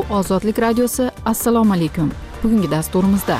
Ozodlik radiosi. Assalomu alaykum. Bugungi dasturimizda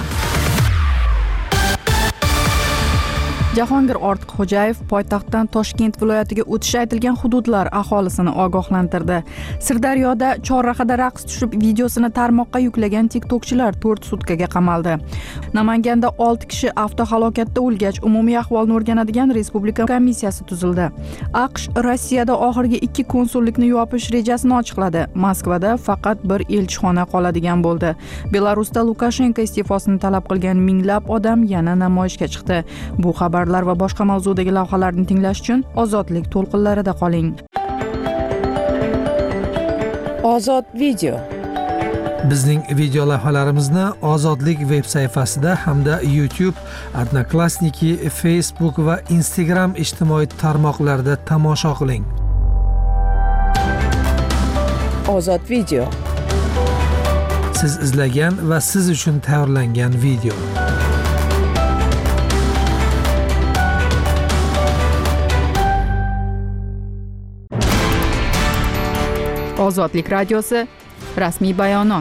Jahongir Ortiqxo'jayev poytaxtdan Toshkent viloyatiga o'tishi aytilgan hududlar aholisini ogohlantirdi. Sirdaryoda chorrahada raqs tushib videosini tarmoqqa yuklagan TikTokchilar 4 sutkaga qamaldi. Namanganda 6 kishi avtohalokatda o'lgach, umumiy ahvolni o'rganadigan respublika komissiyasi tuzildi. AQSh Rossiyada oxirgi 2 konsullikni yopish rejasini ochiqladi. Moskvada faqat bir elchixona qoladigan bo'ldi. Belarusda Lukashenko iste'fosini talab qilgan minglab odam yana namoyishga chiqdi. Bu xabar va boshqa mavzudagi lavhalarni tinglash uchun Ozodlik to'lqinlarida qoling. Ozod video. Bizning video lavhalarimizni Ozodlik veb sayfasida hamda YouTube, Odnoklassniki, Facebook va Instagram ijtimoiy tarmoqlarida tomosha qiling. Ozod video. Siz izlagan va siz uchun tayyorlangan video. Ozodlik radiosi rasmiy bayonot.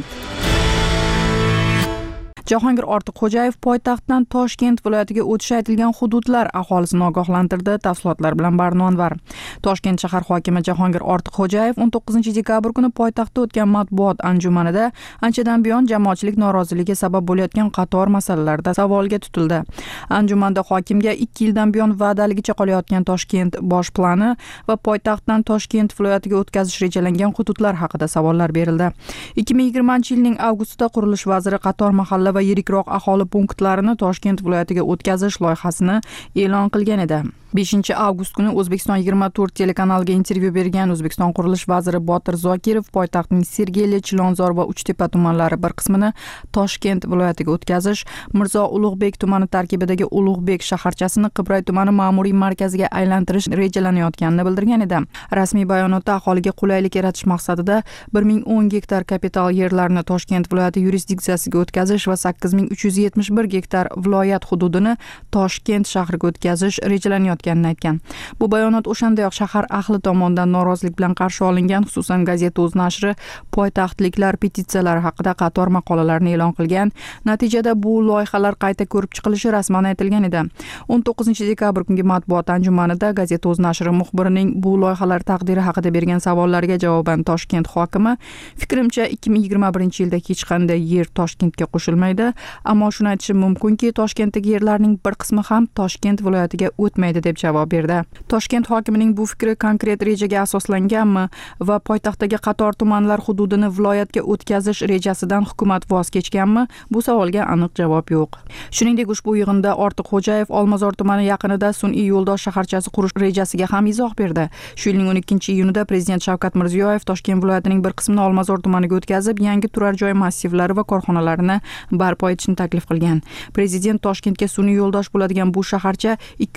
Jahongir Ortiqxo'jayev poytaxtdan Toshkent viloyatiga o'tishi aytilgan hududlar aholisini ogohlantirdi. Tafsilotlar bilan Barno Anvar. Toshkent shahar hokimi Jahongir Ortiqxo'jayev 19-dekabr kuni poytaxtda o'tgan matbuot anjumanida anchadan buyon jamoatchilik noroziligi sabab bo'layotgan qator masalalarda savolga tutildi. Anjumanda hokimga 2 yildan buyon va'daligicha qolayotgan Toshkent bosh plani va poytaxtdan Toshkent viloyatiga o'tkazish rejalangan hududlar haqida savollar berildi. 2020-yilning avgustida qurilish vaziri qator mahalla va yirikroq aholi punktlarini Toshkent viloyatiga o'tkazish loyihasini e'lon qilgan edi. 5-avgust kuni O'zbekiston 24 telekanaliga intervyu bergan O'zbekiston qurilish vaziri Botir Zokirov poytaxtning Sergeli, Chilonzor va Uchtepa tumanlari bir qismini Toshkent viloyatiga o'tkazish, Mirzo Ulug'bek tumani tarkibidagi Ulug'bek shaharchasini Qibray tumani ma'muriy markaziga aylantirish rejalanayotganini bildirgan edi. Rasmiy bayonotda aholiga qulaylik yaratish maqsadida 1010 gektar kapital yerlarni Toshkent viloyati yurisdiksiyasiga o'tkazish va 8371 gektar viloyat hududini Toshkent shahriga o'tkazish rejalanayotganini aytgan. Bu bayonot o'shandayoq shahar ahli tomonidan norozilik bilan qarshi olingan, xususan Gazeta Uz nashri poytaxtliklar petitsiyalari haqida qator maqolalarni e'lon qilgan. Natijada bu loyihalar qayta ko'rib chiqilishi rasman aytilgan edi. 19-dekabr kungi matbuot anjumanida Gazeta Uz nashri muxbirining bu loyihalar taqdiri haqida bergan savollariga javoban Toshkent hokimi, fikrimcha 2021-yilda hech qanday yer Toshkentga qo'shilmaydi, ammo shuni aytishim mumkinki, Toshkentdagi yerlarning bir qismi ham Toshkent viloyatiga o'tmaydi deb javob berdi. Toshkent hokimining bu fikri konkret rejaga asoslanganmi va poytaxtdagi qator tumanlar hududini viloyatga o'tkazish rejasidan hukumat voz kechganmi? Bu savolga aniq javob yo'q. Shuningdek, ushbu yig'inda Ortiqxo'jayev Olmazor tumani yaqinida sun'iy yo'ldosh shaharchasi qurish rejasiga ham izoh berdi. Shu yilning 12-iyunida Prezident Shavkat Mirziyoyev Toshkent viloyatining bir qismini Olmazor tumaniga o'tkazib, yangi turar joy massivlari va korxonalarini barpo etishni taklif qilgan. Prezident Toshkentga sun'iy yo'ldosh bo'ladigan bu shaharcha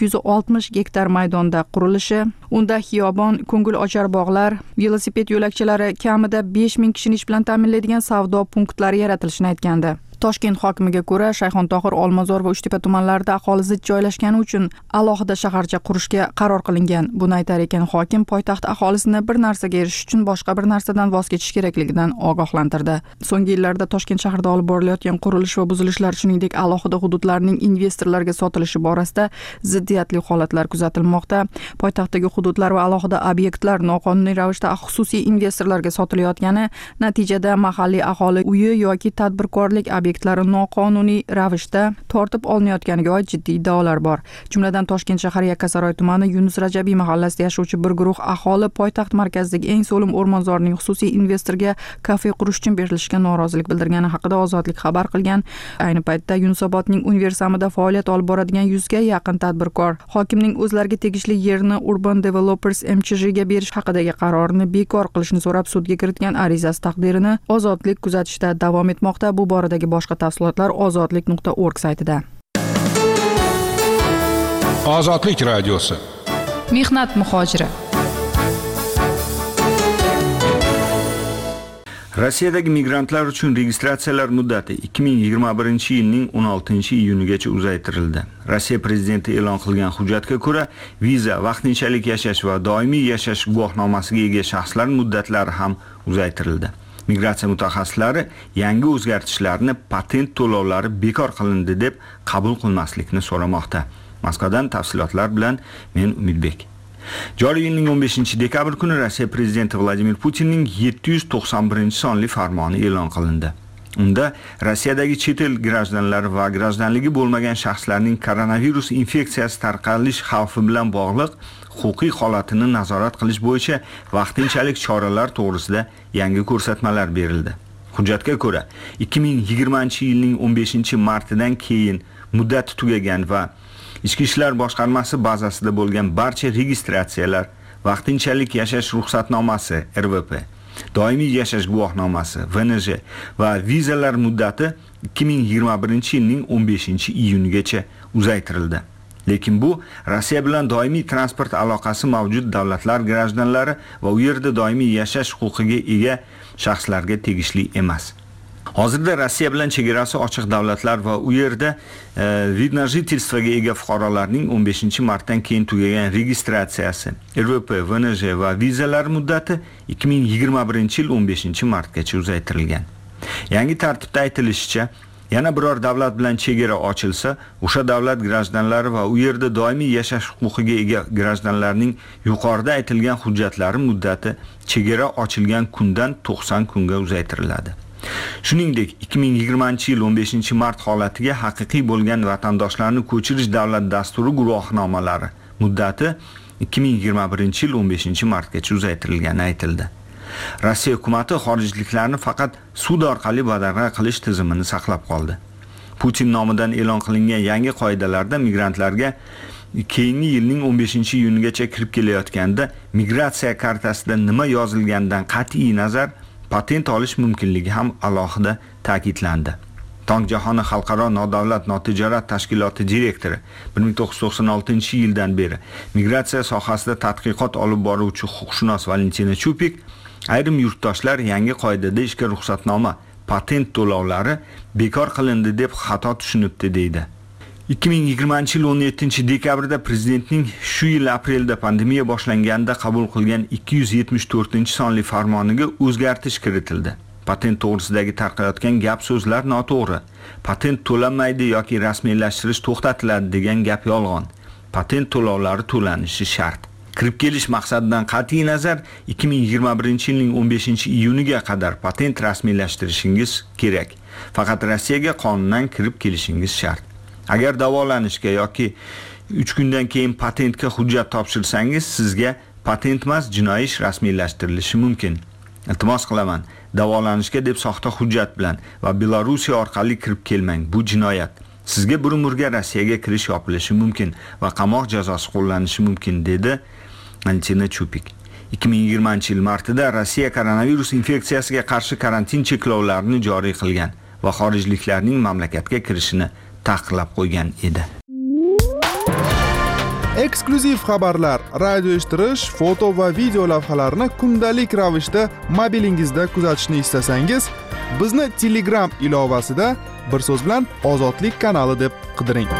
260 gektar maydonda qurilishi, unda xiyobon, ko'ngil ochar bog'lar, velosiped yo'lakchalari, kamida 5000 kishini ish bilan ta'minlaydigan savdo punktlari yaratilishini aytgandi. Toshkent hokimiga ko'ra, Shayxontohur, Olmazor va Uchtepa tumanlarida aholi zich joylashgani uchun alohida shaharcha qurishga qaror qilingan. Buni aytar ekan hokim poytaxt aholisini bir narsaga erishish uchun boshqa bir narsadan voz kechish kerakligidan ogohlantirdi. So'nggi yillarda Toshkent shahrida olib borilayotgan qurilish va buzilishlar, shuningdek alohida hududlarning investorlarga sotilishi borasida ziddiyatli holatlar kuzatilmoqda. Poytaxtdagi hududlar va alohida obyektlar noqonuniy ravishda xususiy investorlarga sotilayotgani, natijada mahalliy aholi uyi yoki tadbirkorlik obyektlari noqonuniy ravishda tortib olinayotganiga oid jiddiy iddaolar bor. Jumladan Toshkent shahar Yakkasaroy tumani Yunus Rajabiy mahallasida yashovchi bir guruh aholi poytaxt markazidagi eng so'lim o'rmonzorning xususiy investorga kafe qurish uchun berilishiga norozilik bildirgani haqida Ozodlik xabar qilgan. Ayni paytda Yunusobodning Universamida faoliyat olib boradigan 100 ga yaqin tadbirkor hokimning o'zlariga tegishli yerni Urban Developers MCHga berish haqidagi qarorini bekor qilishni so'rab sudga kiritgan arizasi taqdirini Ozodlik kuzatishda davom etmoqda. Bu boradagi boshqa tafsilotlar ozodlik.org saytida. Ozodlik radiosi. Mehnat muhojiri. Rossiyadagi migrantlar uchun registratsiyalar muddati 2021-yilning 16-iyunigacha uzaytirildi. Rossiya prezidenti e'lon qilgan hujjatga ko'ra, viza, vaqtinchalik yashash va doimiy yashash guvohnomasiga ega shaxslar muddatlari ham uzaytirildi. Migratsiya mutaxassislari yangi o'zgartishlarni patent to'lovlari bekor qilindi deb qabul qilmaslikni so'ramoqda. Moskvadan tafsilotlar bilan men Umidbek. Joriy yilning 15-dekabr kuni Rossiya prezidenti Vladimir Putinning 791-sonli farmoni e'lon qilindi. Unda Rossiyadagi chet el grajdanlari va grajdanligi bo'lmagan shaxslarning koronavirus infeksiyasi tarqalish xavfi bilan bog'liq huquqiy holatini nazorat qilish bo'yicha vaqtinchalik choralar to'g'risida yangi ko'rsatmalar berildi. Hujjatga ko'ra, 2020-yilning 15-martidan keyin muddati tugagan va Ichki ishlar boshqarmasi bazasida bo'lgan barcha registratsiyalar, vaqtinchalik yashash ruxsatnomasi (RVP), doimiy yashash guvohnomasi (VNJ) va vizalar muddati 2021-yilning 15-iyunigacha uzaytirildi. Lekin bu Rossiya bilan doimiy transport aloqasi mavjud davlatlar grajdanlari va u yerda doimiy yashash huquqiga ega shaxslarga tegishli emas. Hozirda Rossiya bilan chegarasi ochiq davlatlar va u yerda vid na jительствоga ega fuqarolarning 15-martdan keyin tugagan registratsiyasi, RVP, VNJ va vizalar muddati 2021-yil 15-martgacha uzaytirilgan. Yangi tartibda aytilishicha, yana biror davlat bilan chegara ochilsa, o'sha davlat grajdanlari va u yerda doimiy yashash huquqiga ega grajdanlarning yuqorida aytilgan hujjatlari muddati chegara ochilgan kundan 90 kunga uzaytiriladi. Shuningdek, 2020-yil 15-mart holatiga haqiqiy bo'lgan vatandoshlarni ko'chirish davlat dasturi guvohnomalari muddati 2021-yil 15-martgacha uzaytirilgani aytildi. Rossiya hukumatı xorijliklarni faqat sud orqali badarg'a qilish tizimini saqlab qoldi. Putin nomidan e'lon qilingan yangi qoidalarda migrantlarga keyingi yilning 15-iyunigacha kirib kelayotganda migratsiya kartasida nima yozilganidan qat'iy nazar patent olish mumkinligi ham alohida ta'kidlandi. Tong jahoni xalqaro nodavlat notijorat tashkiloti direktori 1996-yildan beri migratsiya sohasida tadqiqot olib boruvchi huquqshunos Valentina Chupik ayrim yurtdoshlar yangi qoidada ishga ruxsatnoma patent to'lovlari bekor qilindi deb xato tushunibdi deydi. 2020-yil 17-dekabrda prezidentning shu yil aprelda pandemiya boshlanganda qabul qilgan 274-sonli farmoniga o'zgartish kiritildi. Patent to'g'risidagi tarqayotgan gap so'zlar noto'g'ri. Patent to'lanmaydi yoki rasmiylashtirish to'xtatiladi degan gap yolg'on. Patent to'lovlari to'lanishi shart. Kirib kelish maqsadidan qat'iy nazar 2021-yilning 15-iyuniga qadar patent rasmiylashtirishingiz kerak. Faqat Rossiyaga qonundan kirib kelishingiz shart. Agar davolanishga yoki 3 kundan keyin patentga hujjat topshirsangiz, sizga patent emas, jinoiy ish rasmiylashtirilishi mumkin. Iltimos qilaman, davolanishga deb soxta hujjat bilan va Belorussiya orqali kirib kelmang. Bu jinoyat. Sizga bir umrga Rossiyaga kirish yopilishi mumkin va qamoq jazosi qo'llanishi mumkin, dedi Valentina Chupik. 2020-yil martida Rossiya koronavirus infeksiyasiga qarshi karantin cheklovlarini joriy qilgan va xorijliklarning mamlakatga kirishini taqiqlab qo'ygan edi. Eksklyuziv xabarlar, radio eshittirish, foto va video lavhalarni kundalik ravishda mobilingizda kuzatishni istasangiz, bizni Telegram ilovasida bir so'z bilan Ozodlik kanali deb qidiring.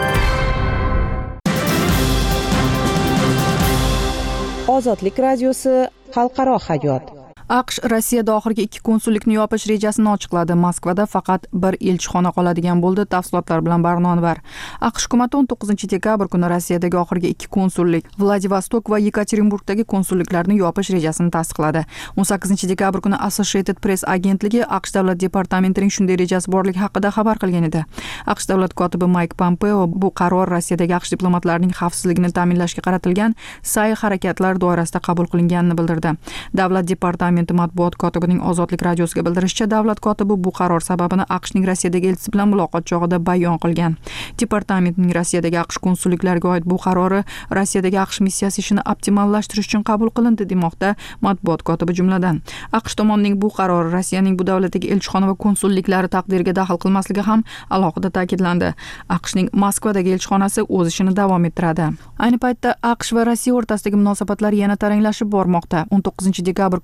Ozodlik radiosi xalqaro hayot. AQSh Rossiyada oxirgi 2 konsullikni yopish rejasini ochiqladi. Moskvada faqat bir elchixona qoladigan bo'ldi. Tafsilotlar bilan Barnonvar. AQSh hukumatı 19-dekabr kuni Rossiyadagi oxirgi 2 konsullik Vladivostok va Yekaterinburgdagi konsulliklarni yopish rejasini tasdiqladi. 18-dekabr kuni Associated Press agentligi AQSh davlat departamentining shunday rejasi borligi haqida xabar qilgan edi. AQSh davlat kotibi Mike Pompeo bu qaror Rossiyadagi AQSh diplomatlarining xavfsizligini ta'minlashga qaratilgan sa'y harakatlar doirasida qabul qilinganini bildirdi. Davlat departamenti matbuot kotibining Ozodlik radiosiga bildirishicha, davlat kotibi bu qaror sababini AQShning Rossiyadagi elchisi bilan muloqot chog'ida bayon qilgan. Departamentning Rossiyadagi AQSh konsulliklariga oid bu qarori Rossiyadagi AQSh missiyasi ishini optimallashtirish uchun qabul qilindi demoqda matbuot kotibi jumladan. AQSh tomonining bu qarori Rossiyaning bu davlatdagi elchixona va konsulliklari taqdiriga daxl qilmasligi ham alohida ta'kidlandi. AQShning Moskvadagi elchixonasi o'z ishini davom ettiradi. Ayni paytda AQSh va Rossiya o'rtasidagi munosabatlar yana taranglashib bormoqda. 19-dekabr kuni AQSh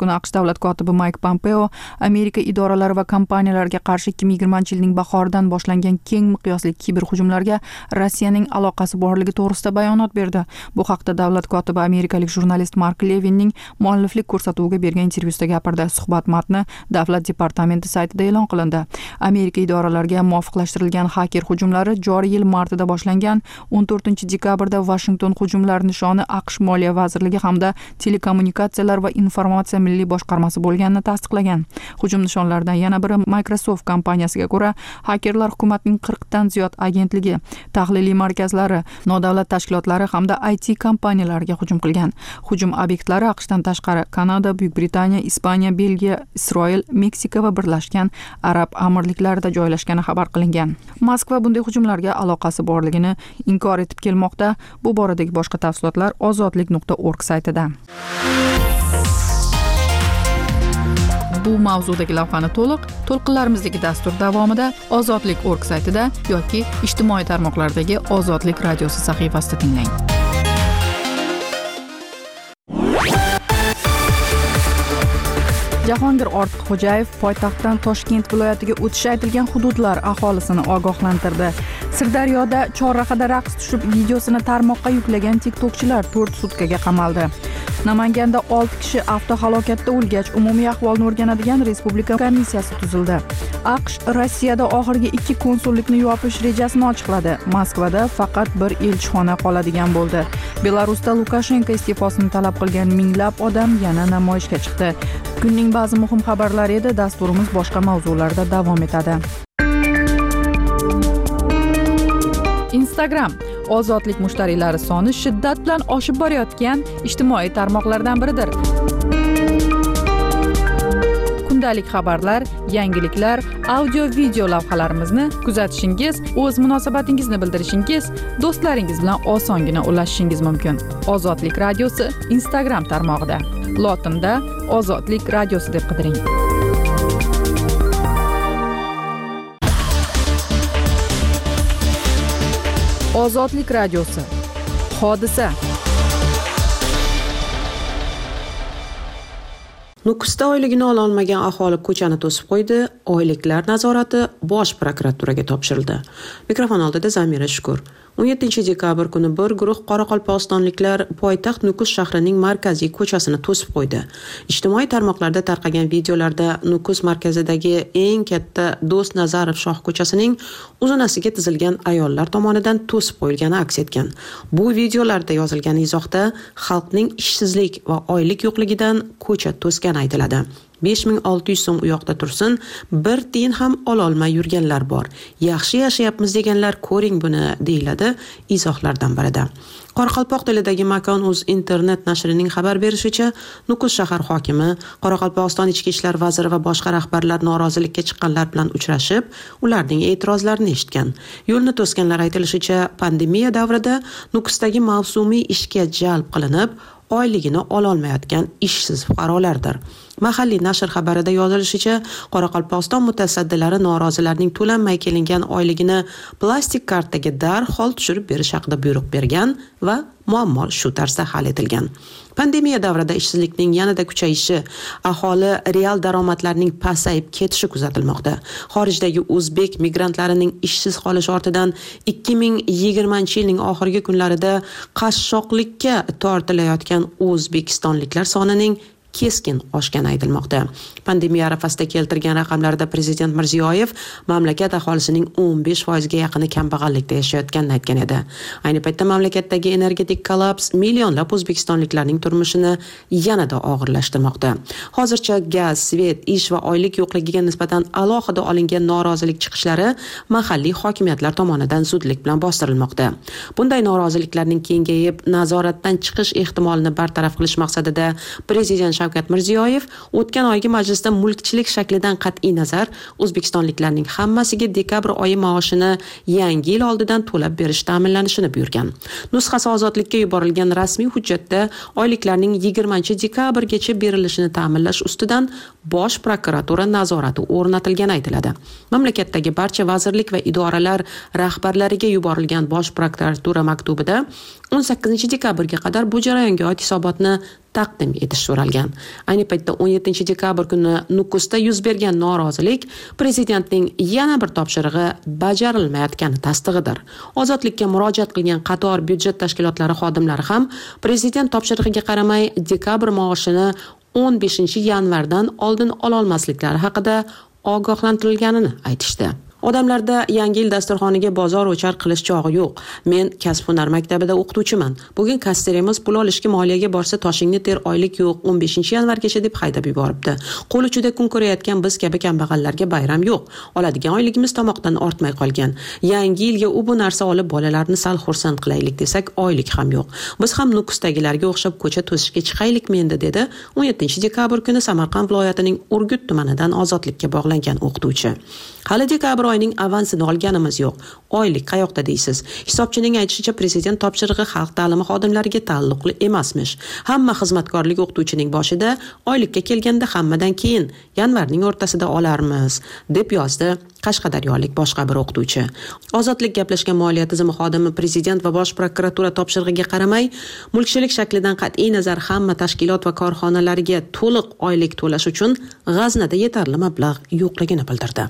davlat kotibi Mike Pompeo Amerika idoralari va kompaniyalariga qarshi 2020-yilning bahoridan boshlangan keng miqyosli kiberhujumlarga Rossiyaning aloqasi borligi to'g'risida bayonot berdi. Bu haqda davlat kotibi amerikalik jurnalist Mark Levinning mualliflik ko'rsatuviga bergan intervyusida gapirdi. Suhbat matni davlat departamenti saytida e'lon qilindi. Amerika idoralariga muvofiqlashtirilgan haker hujumlari joriy yil martida boshlangan. 14-dekabrda Washington hujumlar nishoni AQSh Moliya vazirligi hamda telekommunikatsiyalar va informatsiya milliy boshqarmasi bo'lganini tasdiqlagan. Hujum nishonlaridan yana biri Microsoft kompaniyasiga ko'ra, hakerlar hukumatning 40 dan ziyod agentligi, tahliliy markazlari, nodavlat tashkilotlari hamda IT kompaniyalariga hujum qilgan. Hujum obyektlari AQShdan tashqari Kanada, Buyuk Britaniya, Ispaniya, Belgiya, Isroil, Meksika va Birlashgan Arab Amirliklarida joylashgani xabar qilingan. Moskva bunday hujumlarga aloqasi borligini inkor etib kelmoqda. Bu boradagi boshqa tafsilotlar ozodlik.org saytida. Bu mavzudagi lavhani to'lqinlarimizdagi dastur davomida ozodlik.org saytida yoki ijtimoiy tarmoqlardagi Ozodlik radiosi sahifasida tinglang. Jahongir Ortiqxo'jayev poytaxtdan Toshkent viloyatiga o'tishi aytilgan hududlar aholisini ogohlantirdi. Sirdaryoda chorrahada raqs tushib videosini tarmoqqa yuklagan TikTokchilar 4 sutkaga qamaldi. Namanganda 6 kishi avtohalokatda o'lgach, umumiy ahvolni o'rganadigan respublika komissiyasi tuzildi. AQSh Rossiyada oxirgi 2 konsullikni yopish rejasini ochiqladi. Moskvada faqat bir elchixona qoladigan bo'ldi. Belarusda Lukashenko iste'fosini talab qilgan minglab odam yana namoyishga chiqdi. Kunning ba'zi muhim xabarlari edi, dasturimiz boshqa mavzularda davom etadi. Instagram ozodlik mushtariylari soni shiddat bilan oshib borayotgan ijtimoiy tarmoqlardan biridir. Kundalik xabarlar, yangiliklar, audio-video lavhalarimizni kuzatishingiz, o'z munosabatingizni bildirishingiz, do'stlaringiz bilan osongina ulashishingiz mumkin. Ozodlik radiosi Instagram tarmog'ida. Lotinda Ozodlik radiosi deb qidiring. Ozodlik radiosi. Hodisa. Nukusda oyligini ola olmagan aholi ko'chani to'sib qo'ydi. Oyliklar nazorati Bosh prokuraturaga topshirildi. Mikrofon oldida Zamira Shukur. 17-dekabr kuni bir guruh qoraqalpog'istonliklar poytaxt Nukus shahrining markaziy ko'chasini to'sib qo'ydi. Ijtimoiy tarmoqlarda tarqagan videolarda Nukus markazidagi eng katta Do'st Nazarov shoh ko'chasining uzunasiga tizilgan ayollar tomonidan to'sib qo'yilgani aks etgan. Bu videolarda yozilgan izohda xalqning ishsizlik va oylik yo'qligidan ko'cha to'sgani aytiladi. 5600 so'm u yoqda tursin, bir tiyin ham ololmay yurganlar bor. Yaxshi yashayapmiz deganlar ko'ring buni, deyiladi izohlardan birida. Qoraqalpoq tilidagi Makon.uz internet nashrining xabar berishicha, Nukus shahar hokimi, Qoraqalpog'iston ichki ishlar vaziri va boshqa rahbarlar norozilikka chiqqanlar bilan uchrashib, ularning e'tirozlarini eshitgan. Yo'lni to'sganlar aytilishicha, pandemiya davrida Nukusdagi mavsumiy ishga jalb qilinib, oyligini ololmayotgan ishsiz fuqarolardir. Mahalliy nashr xabarida yozilishicha, Qoraqalpog'iston mutasaddilari norozilarning to'lanmay kelingan oyligini plastik kartaga darhol tushirib berish haqida buyruq bergan va muammo shu tarzda hal etilgan. Pandemiya davrida ishsizlikning yanada kuchayishi, aholi real daromadlarning pasayib ketishi kuzatilmoqda. Xorijdagi o'zbek migrantlarining ishsiz qolishi ortidan 2020-yilning oxirgi kunlarida qashshoqlikka tortilayotgan o'zbekistonliklar sonining keskin oshgani aytilmoqda. Pandemiya arafasida keltirgan raqamlarda Prezident Mirziyoyev mamlakat aholisining 15% ga yaqini kambag'allikda yashayotganini aytgan edi. Ayni paytda mamlakatdagi energetik kollaps millionlab o'zbekistonliklarning turmushini yanada og'irlashtirmoqda. Hozircha gaz, svet, ish va oylik yo'qligiga nisbatan alohida olingan norozilik chiqishlari mahalliy hokimiyatlar tomonidan zudlik bilan bostirilmoqda. Bunday noroziliklarning kengayib, nazoratdan chiqish ehtimolini bartaraf qilish maqsadida Prezident Shavkat Mirziyoyev o'tgan oygi majlisda mulkchilik shaklidan qat'iy nazar o'zbekistonliklarning hammasiga dekabr oyi maoshini yangi yil oldidan to'lab berish ta'minlanishini buyurgan. Nusxasi ozodlikka yuborilgan rasmiy hujjatda oyliklarning 20-dekabrgacha berilishini ta'minlash ustidan Bosh prokuratura nazorati o'rnatilgani aytiladi. Mamlakatdagi barcha vazirlik va idoralar rahbarlariga yuborilgan Bosh prokuratura maktubida 18-dekabrga qadar bu jarayonga oid hisobotni taqdim etish so'ralgan. Ayni paytda 17-dekabr kuni Nukusda yuz bergan norozilik prezidentning yana bir topshirig'i bajarilmayotgani tasdig'idir. Ozodlikka murojaat qilgan qator byudjet tashkilotlari xodimlari ham prezident topshirig'iga qaramay dekabr maoshini 15-yanvardan oldin ola olmasliklari haqida ogohlantirilganini aytishdi. Odamlarda yangi yil dasturxoniga bozor o'char qilish chog'i yo'q. Men kasb-hunar maktabida o'qituvchiman. Bugun kasserimiz pul olishga moliyaga borsa toshingni ter, oylik yo'q, 15-yanvargacha deb haydab yuboribdi. Qo'li juda kun ko'rayotgan biz kabi kambag'allarga bayram yo'q. Oladigan oyligimiz tomoqdan ortmay qolgan. Yangi yilga u bu narsa olib bolalarni sal xursand qilaylik desak, oylik ham yo'q. Biz ham Nukusdagilarga o'xshab ko'cha to'sishga chiqaylikmi endi dedi 17-dekabr kuni Samarqand viloyatining Urgut tumanidan ozodlikka bog'langan o'qituvchi. Hali dekabr oyining avansini olganimiz yo'q. Oylik qayoqda deysiz? Hisobchining aytishicha, prezident topshirig'i xalq ta'limi xodimlariga taalluqli emasmish. Hamma xizmatkorlik o'qituvchining boshida oylikka kelganda hammadan keyin yanvarning o'rtasida olarmiz, deb yozdi qashqadaryolik boshqa bir o'qituvchi. Ozodlik gaplashgan moliya tizimi xodimi prezident va bosh prokuratura topshirig'iga qaramay, mulkchilik shaklidan qat'iy nazar hamma tashkilot va korxonalarga to'liq oylik to'lash uchun g'aznada yetarli mablag' yo'qligini bildirdi.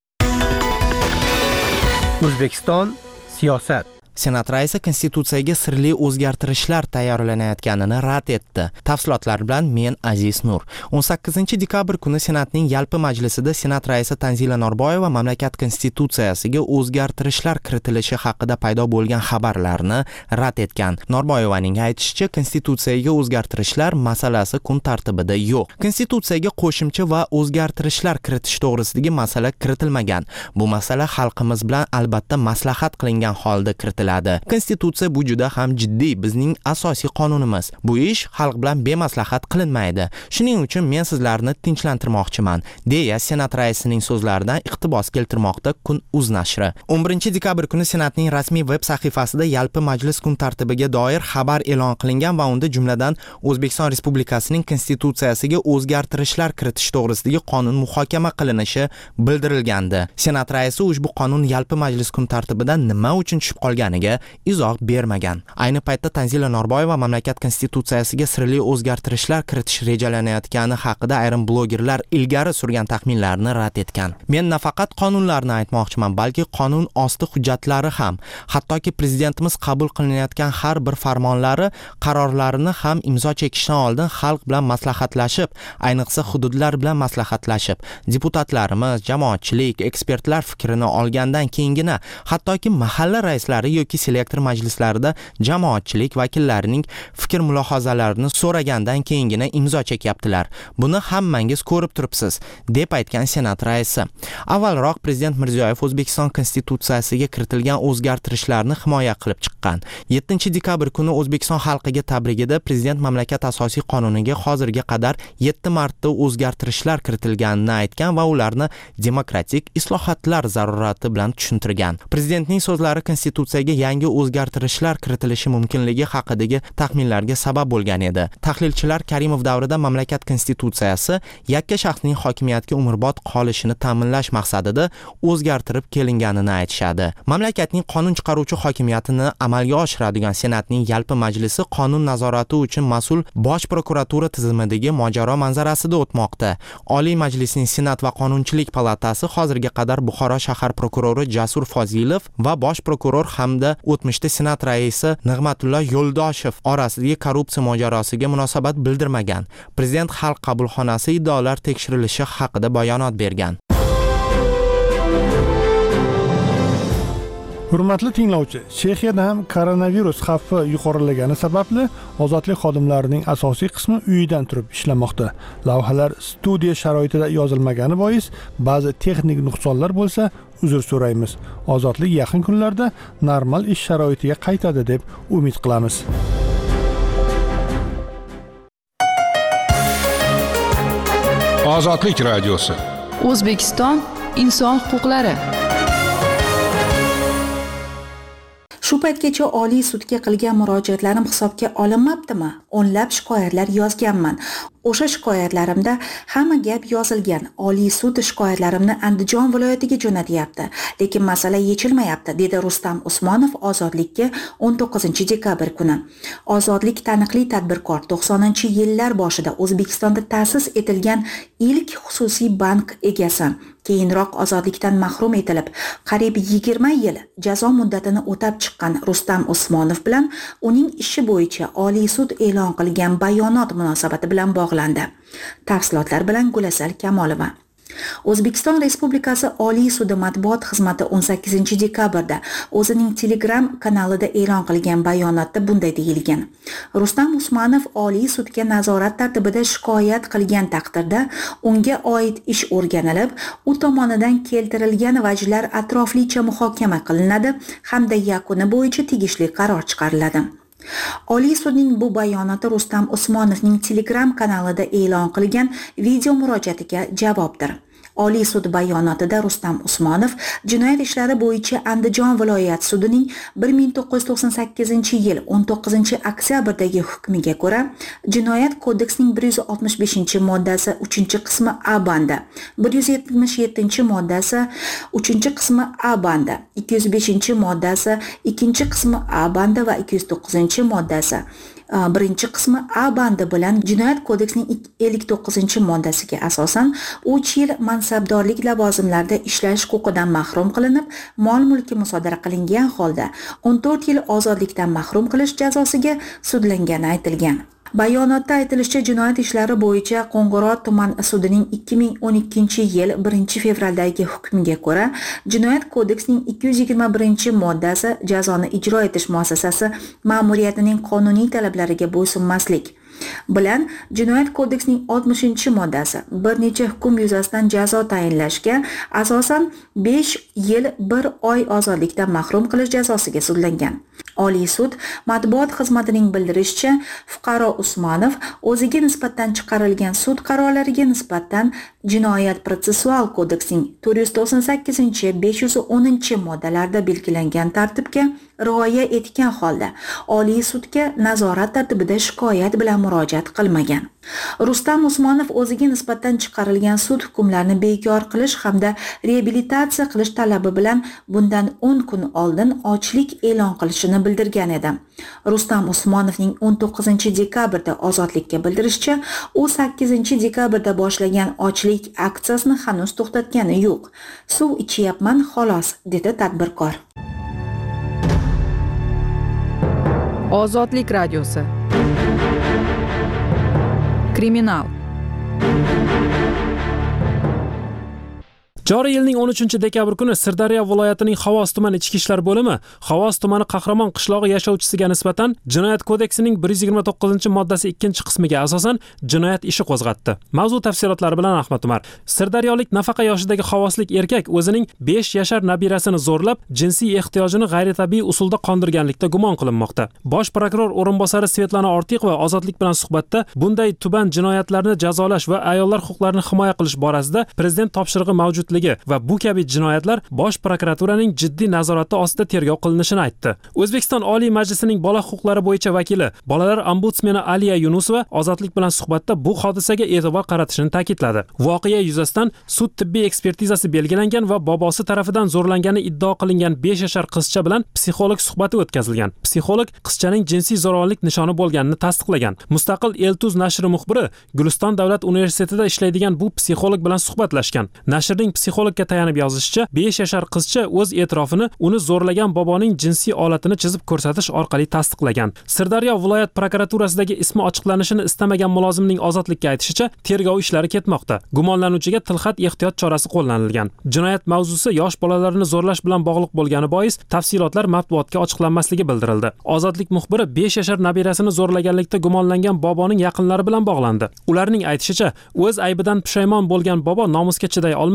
O'zbekiston siyosat. Senat raisi konstitutsiyaga sirli o'zgartirishlar tayyorlanayotganini rad etdi. Tafsilotlar bilan men Aziz Nur. 18-dekabr kuni Senatning yalpi majlisida Senat raisi Tanzila Norboyeva mamlakat konstitutsiyasiga o'zgartirishlar kiritilishi haqida paydo bo'lgan xabarlarni rad etgan. Norboyevaning aytishicha, konstitutsiyaga o'zgartirishlar masalasi kun tartibida yo'q. Konstitutsiyaga qo'shimcha va o'zgartirishlar kiritish to'g'risidagi masala kiritilmagan. Bu masala xalqimiz bilan albatta maslahat qilingan holda kiritiladi. Konstitutsiya bu juda ham jiddiy bizning asosiy qonunimiz. Bu ish xalq bilan bemaslahat qilinmaydi. Shuning uchun men sizlarni tinchlantirmoqchiman, deya Senat raisining so'zlaridan iqtibos keltirmoqda Kun.uz nashri. 11-dekabr kuni Senatning rasmiy veb sahifasida yalpi majlis kun tartibiga doir xabar e'lon qilingan va unda jumladan O'zbekiston Respublikasining konstitutsiyasiga o'zgartirishlar kiritish to'g'risidagi qonun muhokama qilinishi bildirilgandi. Senat raisi ushbu qonun yalpi majlis kun tartibidan nima uchun tushib qolganiga izoh bermagan. Ayni paytda Tanzila Norboyeva mamlakat konstitutsiyasiga sirli o'zgartirishlar kiritish rejalanayotgani haqida ayrim blogerlar ilgari surgan taxminlarni rad etgan. Men nafaqat qonunlarni aytmoqchiman, balki qonun osti hujjatlari ham, hattoki prezidentimiz qabul qilinayotgan har bir farmonlari, qarorlarini ham imzo chekishdan oldin xalq bilan maslahatlashib, ayniqsa hududlar bilan maslahatlashib, deputatlarimiz, jamoatchilik, ekspertlar fikrini olgandan keyingina, hattoki mahalla raislari yoki selektor majlislarida jamoatchilik vakillarining fikr mulohazalarini so'ragandan keyingina imzo chekyaptilar. Buni hammangiz ko'rib turibsiz, deb aytgan Senat raisi. Avvalroq prezident Mirziyoyev O'zbekiston konstitutsiyasiga kiritilgan o'zgartirishlarni himoya qilib chiqqan. 7-dekabr kuni O'zbekiston xalqiga tabrigida prezident mamlakat asosiy qonuniga hozirga qadar 7 marta o'zgartirishlar kiritilganini aytgan va ularni demokratik islohotlar zarurati bilan tushuntirgan. Prezidentning so'zlari konstitutsiyaga yangi o'zgartirishlar kiritilishi mumkinligi haqidagi taxminlarga sabab bo'lgan edi. Tahlilchilar Karimov davrida mamlakat konstitutsiyasi yakka shaxsning hokimiyatga umrbod qolishini ta'minlash maqsadida o'zgartirib kelinganini aytishadi. Mamlakatning qonun chiqaruvchi hokimiyatini amalga oshiradigan Senatning yalpi majlisi qonun nazorati uchun mas'ul bosh prokuratura tizimidagi mojaro manzarasida o'tmoqda. Oliy Majlisning Senat va Qonunchilik palatasi hozirga qadar Buxoro shahar prokurori Jasur Fozilov va bosh prokuror hamda o'tmishda Senat raisi Nig'matullo Yo'ldoshev orasidagi korrupsiya mojarosiga munosabat bildirmagan. Prezident xalq qabulxonasi iddaolar tekshirilishi haqida bayonot bergan. Hurmatli tinglovchi, Chexiyada ham koronavirus xavfi yuqorilagani sababli ozodlik xodimlarining asosiy qismi uyidan turib ishlamoqda. Lavhalar studiya sharoitida yozilmagani bois ba'zi texnik nuqsonlar bo'lsa, uzr so'raymiz. Ozodlik yaqin kunlarda normal ish sharoitiga qaytadi deb umid qilamiz. Ozodlik radiosi. O'zbekiston inson huquqlari. Shu paytgacha Oliy sudga qilgan murojaatlarim hisobga olinmabdimi? O'nlab shikoyatlar yozganman. O'sha shikoyatlarimda hamma gap yozilgan. Oliy sud shikoyatlarimni Andijon viloyatiga jo'natyapti, lekin masala yechilmayapti, dedi Rustam Usmonov Ozodlikka 19-dekabr kuni. Ozodlik taniqli tadbirkor, 90-yillar boshida O'zbekistonda ta'sis etilgan ilk xususiy bank egasi. Keyinroq ozodlikdan mahrum etilib, qariyb 20 yil jazo muddatini o'tab chiqqan Rustam Usmonov bilan uning ishi bo'yicha Oliy sud e'lon qilgan bayonot munosabati bilan bog'landi. Tafsilotlar bilan Gulasal Kamolova. O'zbekiston Respublikasi Oliy sudi matbuot xizmati 18-dekabrda o'zining Telegram kanalida e'lon qilgan bayonotda bunday deyilgan. Rustam Usmonov Oliy sudga nazorat tartibida shikoyat qilgan taqdirda unga oid ish o'rganilib, u tomonidan keltirilgan vajlar atroflicha muhokama qilinadi hamda yakuni bo'yicha tegishli qaror chiqariladi. Oliy sudning bu bayonoti Rustam Usmonovning Telegram kanalida e'lon qilgan video murojaatiga javobdir. Oliy sud bayonotida Rustam Usmonov jinoyat ishlari bo'yicha Andijon viloyat sudining 1998-yil 19-oktyabrdagi hukmiga ko'ra Jinoyat kodeksining 165-moddasi 3-qismi A bandi, 177-moddasi 3-qismi A bandi, 205-moddasi 2-qismi A bandi va 209-moddasi 1-qismi A bandi bilan Jinoyat kodeksining 59-moddasiga asosan 3 yil mansabdorlik lavozimlarida ishlash huquqidan mahrum qilinib, mol-mulki musodara qilingan holda 14 yil ozodlikdan mahrum qilish jazosiga sudlangani aytilgan. Bayonotda aytilishicha, jinoyat ishlari bo'yicha Qo'ng'irot tuman sudining 2012-yil 1-fevraldagi hukmiga ko'ra Jinoyat kodeksining 221-moddasi jazoni ijro etish muassasasi ma'muriyatining qonuniy talablariga bo'ysunmaslik bilan Jinoyat kodeksining 60-moddasi bir necha hukm yuzasidan jazo tayinlashga asosan 5 yil 1 oy ozodlikdan mahrum qilish jazosiga sudlangan. Oliy sud matbuot xizmatining bildirishicha, fuqaro Usmonov o'ziga nisbatan chiqarilgan sud qarorlariga nisbatan Jinoyat protsessual kodeksining 498-510-moddalarida belgilangan tartibga rioya etgan holda Oliy sudga nazorat tartibida shikoyat bilan murojaat qilmagan. Rustam Usmonov o'ziga nisbatan chiqarilgan sud hukmlarini bekor qilish hamda reabilitatsiya qilish talabi bilan bundan 10 kun oldin ochlik e'lon qilishini bildirgan edi. Rustam Usmonovning 19-dekabrda Ozodlikka bildirishicha, u 8-dekabrda boshlagan ochlik aksiyasini hanuz to'xtatgani yo'q. Suv ichyapman xolos, dedi tadbirkor. Ozodlik radiosi. Kriminal. Joriy yilning 13-dekabr kuni Sirdaryo viloyatining Xovos tumani ichki ishlar bo'limi Xovos tumani Qahramon qishlog'i yashovchisiga nisbatan Jinoyat kodeksining 129-moddasi 2-qismiga asosan jinoyat ishi qo'zg'atdi. Mavzu tafsilotlari bilan Ahmad Umar. Sirdaryolik nafaqa yoshidagi xovoslik erkak o'zining 5 yashar nabirasini zo'rlab, jinsiy ehtiyojini g'ayritabiiy usulda qondirganlikda gumon qilinmoqda. Bosh prokuror o'rinbosari Svetlana Ortiqova Ozodlik bilan suhbatda bunday tuban jinoyatlarni jazolash va ayollar huquqlarini himoya qilish borasida prezident topshirig'i mavjud va bu kabi jinoyatlar Bosh prokuraturaning jiddiy nazorati ostida tergov qilinishini aytdi. O'zbekiston Oliy Majlisining bola huquqlari bo'yicha vakili, bolalar ombudsmeni Aliya Yunusova Ozodlik bilan suhbatda bu hodisaga e'tibor qaratishini ta'kidladi. Voqea yuzasidan sud tibbiy ekspertizasi belgilangan va bobosi tarafidan zo'rlangani iddao qilingan 5 yashar qizcha bilan psixolog suhbati o'tkazilgan. Psixolog qizchaning jinsiy zo'ravonlik nishoni bo'lganini tasdiqlagan. Mustaqil Eltuz nashri muxbiri Guliston davlat universitetida ishlaydigan bu psixolog bilan suhbatlashgan. Nashrning psixologga tayanib yozishicha, 5 yashar qizcha o'z e'tirofini uni zo'rlagan boboning jinsiy olatini chizib ko'rsatish orqali tasdiqlagan. Sirdaryo viloyat prokuraturasidagi ismi ochiqlanishini istamagan mulozimning Ozodlikka aytishicha, tergov ishlari ketmoqda. Gumonlanuvchiga tilxat ehtiyot chorasi qo'llanilgan. Jinoyat mavzusi yosh bolalarni zo'rlash bilan bog'liq bo'lgani bois tafsilotlar matbuotga ochiqlanmasligi bildirildi. Ozodlik muxbiri 5 yashar nabirasini zo'rlaganlikda gumonlangan boboning yaqinlari bilan bog'landi. Ularning aytishicha, o'z aybidan pushaymon bo'lgan bobo nomusga chiday olmay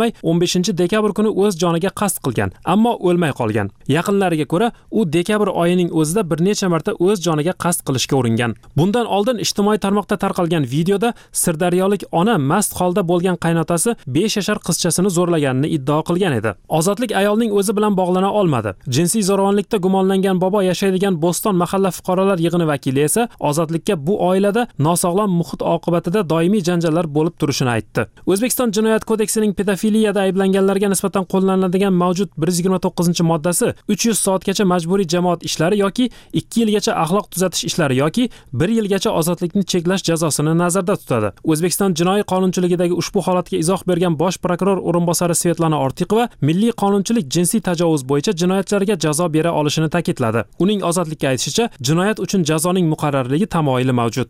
15-dekabr kuni o'z joniga qasd qilgan, ammo o'lmay qolgan. Yaqinlariga ko'ra, u dekabr oyining o'zida bir necha marta o'z joniga qasd qilishga uringan. Bundan oldin ijtimoiy tarmoqda tarqalgan videoda sirdaryolik ona mast holda bo'lgan qaynotasi 5 yashar qizchasini zo'rlaganini iddao qilgan edi. Ozodlik ayolning o'zi bilan bog'lana olmadi. Jinsiy zo'ravonlikda gumonlangan bobo yashaydigan Bo'ston mahalla fuqarolar yig'ini vakili esa Ozodlikka bu oilada nosog'lom muhit oqibatida doimiy janjallar bo'lib turishini aytdi. O'zbekiston Jinoyat kodeksining pedofiliyada ayblanganlarga nisbatan qo'llaniladigan mavjud 129-moddasi 300 soatgacha majburiy jamoat ishlari yoki 2 yilgacha axloq tuzatish ishlari yoki 1 yilgacha ozodlikni cheklash jazosini nazarda tutadi. O'zbekiston jinoiy qonunchiligidagi ushbu holatga izoh bergan bosh prokuror o'rinbosari Svetlana Ortiqova milliy qonunchilik jinsiy tajovuz bo'yicha jinoyatchilarga jazo bera olishini ta'kidladi. Uning Ozodlikka aytishicha, jinoyat uchun jazoning muqarrarligi tamoyili mavjud.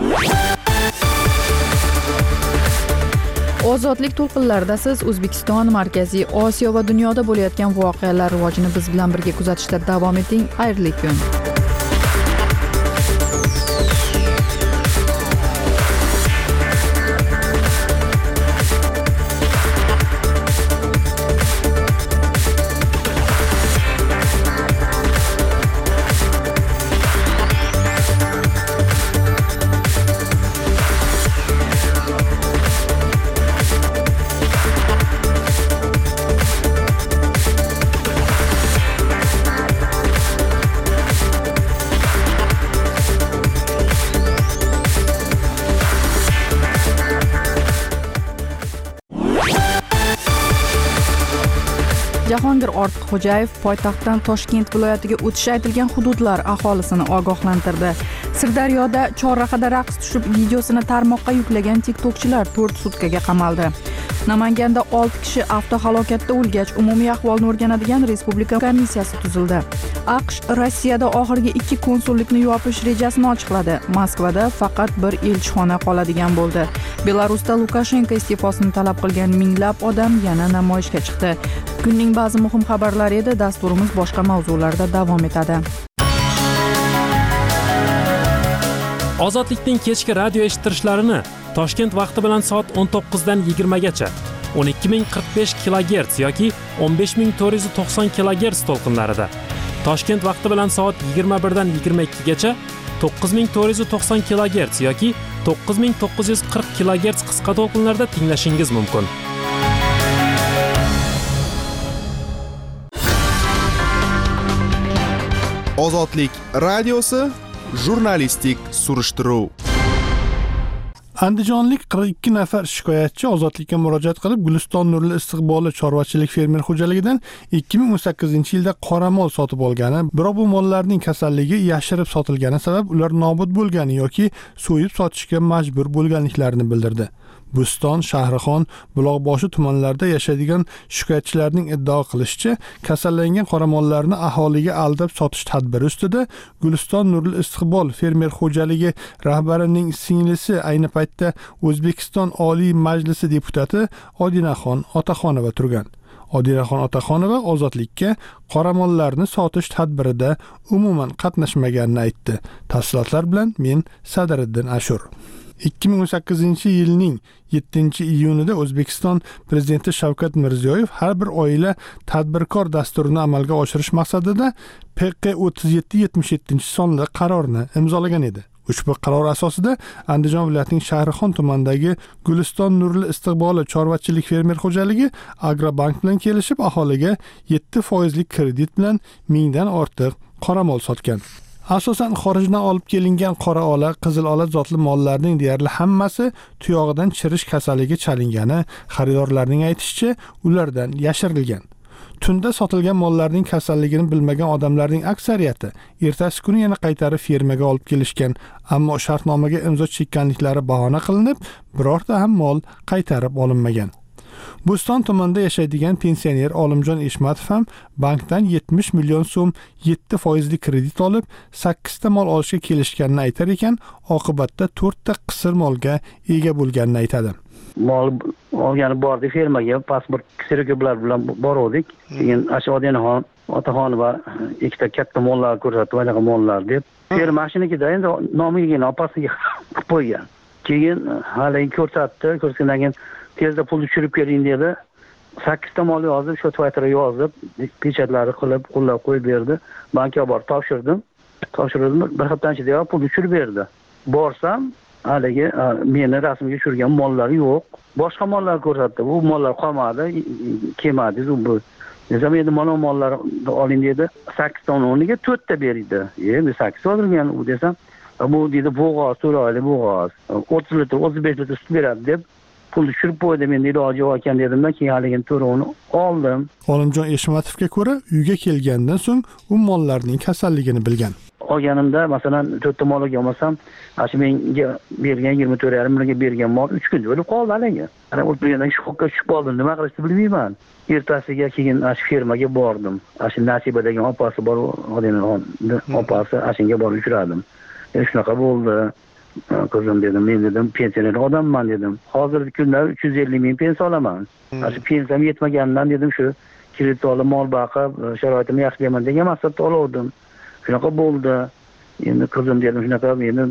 Ozodlik to'lqinlarida siz O'zbekiston, Markaziy Osiyo va dunyoda bo'layotgan voqealar rivojini biz bilan birga kuzatishda davom eting. Xayrli kun. Jahongir Ortiqxo'jayev poytaxtdan Toshkent viloyatiga o'tishi aytilgan hududlar aholisini ogohlantirdi. Sirdaryoda chorrahada raqs tushib videosini tarmoqqa yuklagan TikTokchilar 4 sutkaga qamaldi. Namanganda 6 kishi avtohalokatda o'lgach, umumiy ahvolni o'rganadigan respublika komissiyasi tuzildi. AQSh Rossiyada oxirgi 2 konsullikni yopish rejasini ochiqladi. Moskvada faqat bir elchixona qoladigan bo'ldi. Belarusda Lukashenko iste'fosini talab qilgan minglab odam yana namoyishga chiqdi. Kunning ba'zi muhim xabarlari edi, dasturimiz boshqa mavzularda davom etadi. Ozodlikning kechki radio eshittirishlarini Toshkent vaqti bilan soat 19 dan 20 gacha 12045 kHz yoki 15490 kHz to'lqinlarida, Toshkent vaqti bilan soat 21 dan 22 gacha 9490 kHz yoki 9940 kHz qisqa to'lqinlarda tinglashingiz mumkin. Ozodlik radiosi jurnalistik surishtiruv. Andijonlik 42 nafar shikoyatchi Ozodlikka murojaat qilib, Guliston Nurli istiqbolli chorvachilik fermer xo'jaligidan 2018-yilda qoramol sotib olgani, biroq bu mollarning kasalligi yashirib sotilgani sabab ular nobud bo'lgani yoki so'yib sotishga majbur bo'lganliklarini bildirdi. Bo'ston, Shahrixon, Buloqboshi tumanlarida yashaydigan shikoyatchilarning iddao qilishicha, kasallangan qoramollarni aholiga aldab sotish tadbiri ustida Guliston Nurli istiqbol fermer xo'jaligi rahbarining singlisi ayni paytda O'zbekiston Oliy Majlisi deputati Odinaxon Otaxonova turgan. Odinaxon Otaxonova Ozodlikka qoramollarni sotish tadbirida umuman qatnashmaganini aytdi. Tafsilotlar bilan men Sadiriddin Ashur. 2018-yilning 7-iyunida O'zbekiston prezidenti Shavkat Mirziyoyev har bir oila tadbirkor dasturini amalga oshirish maqsadida PQ 3777-sonli qarorni imzolagan edi. Ushbu qaror asosida Andijon viloyatining Shahrixon tumanidagi Guliston Nurli istiqbolli chorvachilik fermer xo'jaligi Agrobank bilan kelishib, aholiga 7% kredit bilan 1000 dan ortiq qoramol sotgan. Asosan xorijdan olib kelingan qora ola, qizil ola zotli mollarning deyarli hammasi tuyog'idan chirish kasaliga chalingani, xaridorlarning aytishicha, ulardan yashirilgan. Tunda sotilgan mollarning kasalligini bilmagan odamlarning aksariyati ertasi kuni yana qaytarib fermaga olib kelishgan, ammo shartnomaga imzo chekkanliklari bahona qilinib, birorta ham mol qaytarib olinmagan. Bo'ston tumanida yashaydigan pensioner Olimjon Eshmatov ham bankdan 70 million so'm 7% kredit olib, 8 ta mol olishga kelishganini aytar ekan, oqibatda 4 ta qisir molga ega bo'lganini aytadi. Mol olgani bordi fermaga, pasport sertifikatlar bilan bordik. Keyin Ashodiyaxon Otaxonova ikkita katta mollar ko'rsatdi, mana bu mollar deb. Ferma mashinikida endi nomiga opasiga qilib qo'ygan. Keyin hali ko'rsatdi, ko'rsatgandan keyin tezda pul tushirib keling dedi. 8 ta mol yozib, shu Twitterga yozib, pechatlari qilib, qo'llab qo'yib berdi. Bankka borib topshirdim. Bir haftadan ichida pul tushirib berdi. Borsam, haligi meni rasmga tushirgan mollar yo'q. Boshqa mollar ko'rsatdi. Bu mollar qolmadi, kelmadi bu. Desam endi mana mollarni oling dedi. 8 ta o'rniga 4 ta berdi. Men 8 oldirgan u desam, bu dedi bo'g'oz, to'rayli bo'g'oz. 30 litr, 35 litr sut beradi deb pul tushirib qo'ydim. Endi iloji yo'q ekan dedimdan keyin haligini to'rovini oldim. Olimjon Eshmatovga ko'ra, uyga kelgandan so'ng u mollarning kasalligini bilgan. Olganimda masalan 4 ta mol olmasam, shu menga bergan 24,5 millionga bergan mol 3 kunda o'lib qoldi haligi. Ana o'lgandan shokka tushib qoldim, nima qilishni bilmayman. Ertasiga keyin shu fermaga bordim. Shu Nasibadagi opasi bor, Odinaxonni opasi ashunga borib uchradim. Shunaqa bo'ldi. Qizim dedim, men dedim pensioner odamman dedim. Hozirgi kunda 350 ming pensiya olaman. Shu pensiyam yetmaganidan dedim shu kredit olib mol boqib, sharoitimni yaxshilayman degan maqsadda oldim. Shunaqa bo'ldi. Endi qizim dedim, shunaqa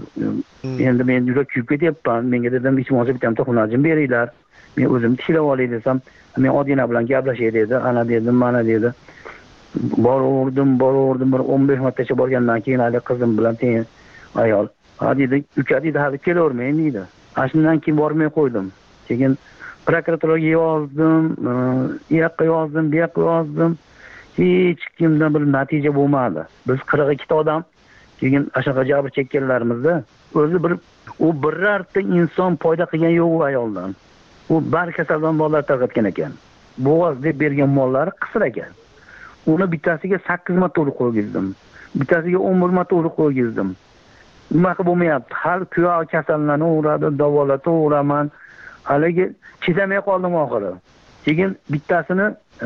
endi men juda kuyib ketyapman. Menga dedim, hech bo'lmasa bitta xonajim beringlar. Men o'zim tishlab olay desam, men Odina bilan gaplashay dedi. Ana dedim, mana dedi. Boraverdim, bir 15 martacha borgandan keyin hali qizim bilan teng ayol. Ha dedi, uka dedi, hali kelavermayman dedi. Shundan keyin bormay qo'ydim. Keyin prokuraturaga yozdim, u yoqqa yozdim, bu yoqqa yozdim. Hech kimdan bir natija bo'lmadi. Biz 42 ta odam keyin ashaqa jabr chekkanlarimizda o'zi u birorta inson foyda qilgan yo'q u ayoldan. U barkasaldan mollar tarqatgan ekan. Bo'g'oz deb bergan mollari qisir ekan. Uni bittasiga 8 marta urib qo'ygizdim. Bittasiga 11 marta urib qo'ygizdim. Nima qilib bo'lmayapti? Hal kuyov kasallanaveradi, davolataveraman. Haligi chidamay qoldim oxiri. Keyin bittasini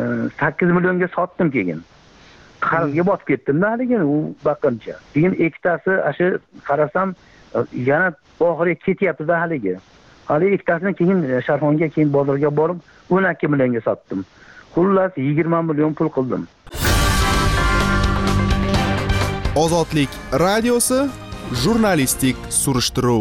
8 millionga sotdim keyin. Qarzga botib ketdim-da haligi u baqincha. Keyin ikkitasi shu qarasam yana oxiriga ketyapti-da haligi. Haligi ikkitasini keyin Sharxonga keyin bozorga borib 12 millionga sotdim. Xullas 20 million pul qildim. Ozodlik radiosi jurnalistik surishtiruv.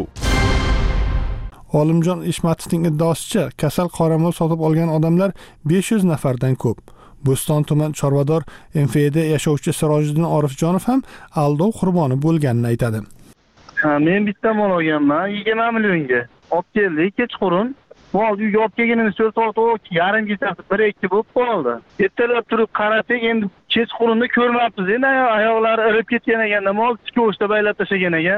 Olimjon Eshmatovning iddaosicha, kasal qoramol sotib olgan odamlar 500 nafardan ko'p. Bo'ston tuman Chorvador MFD yashovchi Sirojiddin Orifjonov ham aldov qurboni bo'lganini aytadi. Men bitta mol olganman 20 millionga. Olib keldik kechqurun. Mol uyga olib kelganimiz 4 soat yarim kechasi 1-2 bo'lib qoldi. Ertalab turib qarasak, endi kechqurunda ko'rmabmiz. Endi oyoqlari irib ketgan ekan, mol ko'chda baylab tashlagan ekan.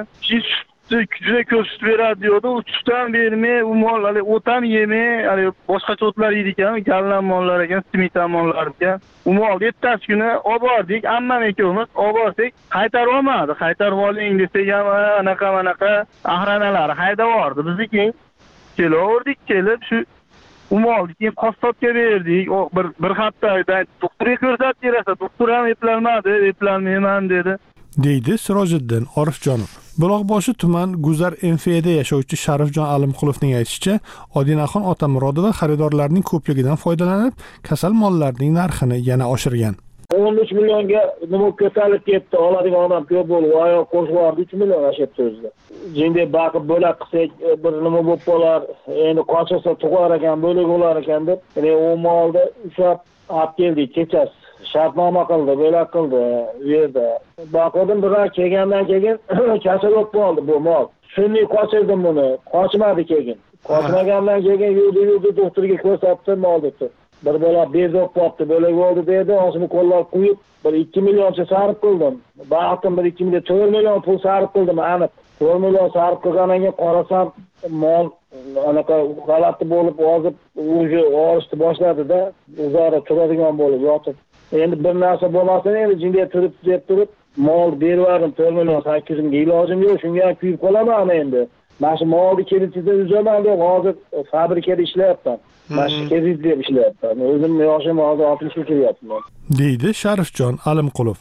Juda ko'p sut beradi diyordi. U sutdan bermay, u mol hali o'tam yemay, hali boshqacha o'tlar yeydi ekan, gallan mollar ekan, simitan mollar ekan. U molni ertasi kuni olib bordik, ammam ikkovimiz olib bordik, qaytarib olmadi. Qaytarib oling desak ham anaqa ahranalari haydab yubordi. Bizniki kelaverdik, kelib shu u molni keyin qassobga berdik. Bir haftadan doktorga ko'rsatib berasa, doktor ham eplolmayman dedi. Deydi Sirojiddin Orifjonov. Buloqboshi tuman Guzar MFD yashovchi Sharifjon Alimqulovning aytishicha, Odinaxon Otamurodova xaridorlarning ko'pligidan foydalanib, kasal mollarning narxini yana oshirgan. 13 millionga nima ko'tarilib ketdi, oladigan odam ko'p bo'lib, oyoq qo'shib 3 million ashab o'zida. Jinde baqib bo'lak qilsak, bir nima bo'lib qolar, endi qochsa tug'ar ekan, bo'lak bo'lar ekan deb, u molni ushlab olib keldik kechasi. Shartnoma qildi, bo'lak qildi u yerda. Boqdim biroq kelgandan keyin kasal bo'lib qoldi bu mol. Shunday qochirdim buni, qochmadi keyin. Qochmagandan keyin yurdi doktorga ko'rsatdim molni. Bir bola bezib qolibdi, bo'lak bo'ldi dedi, o'shini qo'llab qo'yib, bir 2 millioncha sarf qildim. Baqdim bir 2 million, 4 million pul sarf qildim, aniq. 4 million sarf qilgandan keyin qarasam, mol anaqa g'alati bo'lib, hozir o'zi olishni boshladi-da, o'zaro turadigan bo'lib yotib. Endi bir narsa bo'lmasa, endi jinga turib mol bervarim 4 million 800 mingga ilojim yo'q, shunga ham kuyib qolaman endi. Mana shu molni kreditida uzaman deb hozir fabrikada ishlayapman. Mana shu kreditda ishlayapman. O'zim yoshim hozir 60 ga kiryapman. Deydi Sharifjon Alimqulov.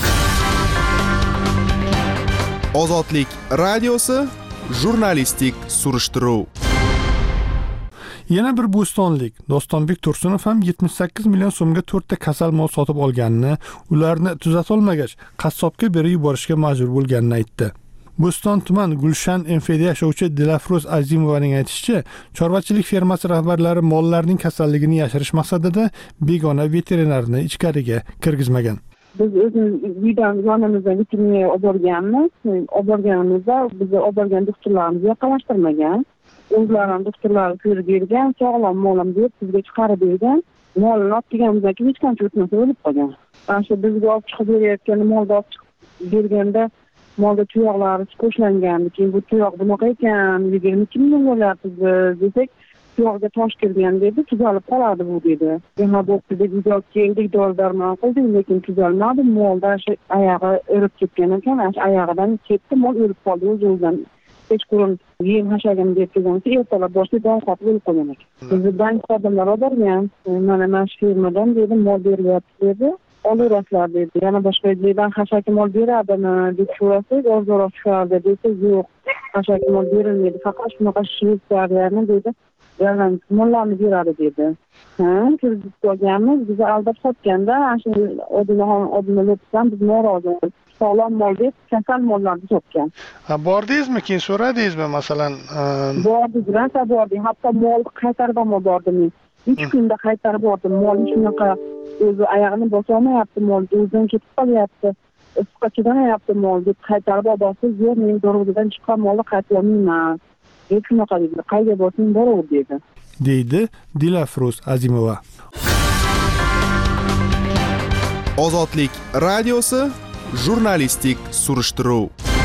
Ozodlik radiosi jurnalistik surishtiruv. Yana bir bo'stonlik Dostonbek Tursunov ham 78 million so'mga 4 ta kasal mol sotib olganini, ularni tuzatolmagach, qassobga berib yuborishga majbur bo'lganini aytdi. Bo'ston tuman Gulshan MFda yashovchi Dilafruz Azimovaning aytishicha, chorvachilik fermasi rahbarlari mollarning kasalligini yashirish maqsadida begona veterinarni ichkariga kirgizmagan. Biz o'zimiz uydan yonimizdan veterinariya olib borganmiz. Olib borganimizda bizni olib borgan doktorlarimiz yaqinlashtirmagan. O'zlari doktorlar ko'rib bergan, sog'lom molim deb bizga chiqarib bergan. Molni olib kelganimizdan keyin hech qancha o'tmasa o'lib qolgan. Ana shu bizga olib chiqib berayotgan molni olib chiqib berganda molda tuyoqlari qo'shlangan. Keyin bu tuyoq bunaqa ekan, 22 ming bo'lyapti desak, tuyoqga tosh kirgan dedi, tuzalib qoladi bu dedi. Yana bo'pti deb uyga keldik, dori-darmon qildik, lekin tuzalmadi. Molda shu oyog'i o'rib ketgan ekan, oyog'idan ketdi, mol o'lib qoldi o'z-o'zidan. Kechqurun yem hashagan deb kelgancha ertalab boshida don qotib o'lib qolgan ekan. Bizni bank xodimlari borgan, mana shu firmadan dedi, mol beryapti dedi. Olaverasizlar dedi. Yana boshqa yerdan hashaki mol beradimi deb so'rasak, ozroq chiqardi desa, yo'q, hashaki mol berilmaydi, faqat shunaqa Shvetsariyani dedi, yalan mollarni beradi dedi. Kirib qo'yganmiz, bizni aldab sotganda, shu odamlar o'tsan biz norozi. Sog'lom mol deb kasal mollarni sotgan. Bordingizmi, keyin so'radingizmi, masalan? Bordik, rosa bordik. Hatto mol qaytarib ham bordim. 3 kunda qaytarib bordim. Mol shunaqa o'zi oyog'ini bosolmayapti, mol o'zidan ketib qolyapti. Issiqqa chidamayapti mol deb qaytarib borsiz, yo'q, men dorug'dan chiqqan molni qaytarib olmayman. Deb shunaqa dedi. Qayga borsang boraver dedi. Deydi Dilafruz Azimova. Ozodlik radiosi jurnalistik surishtiruv.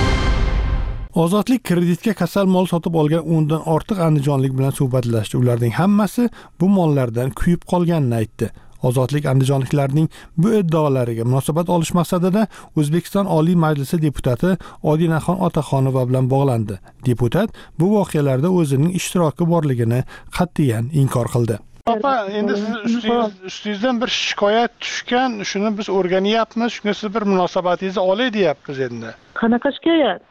Ozodlik kreditga kasal mol sotib olgan 10 dan ortiq andijonlik bilan suhbatlashdi. Ularning hammasi bu mollardan kuyib qolganini aytdi. Ozodlik andijonliklarning bu iddaolariga munosabat olish maqsadida O'zbekiston Oliy Majlisi deputati Odinaxon Otaxonova bilan bog'landi. Deputat bu voqealarda o'zining ishtiroki borligini qat'iyan inkor qildi. Opa, endi siz ustingizdan bir shikoyat tushgan, shuni biz o'rganyapmiz, shunga siz bir munosabatingizni olay deyapmiz endi. Qanaqa shikoyat?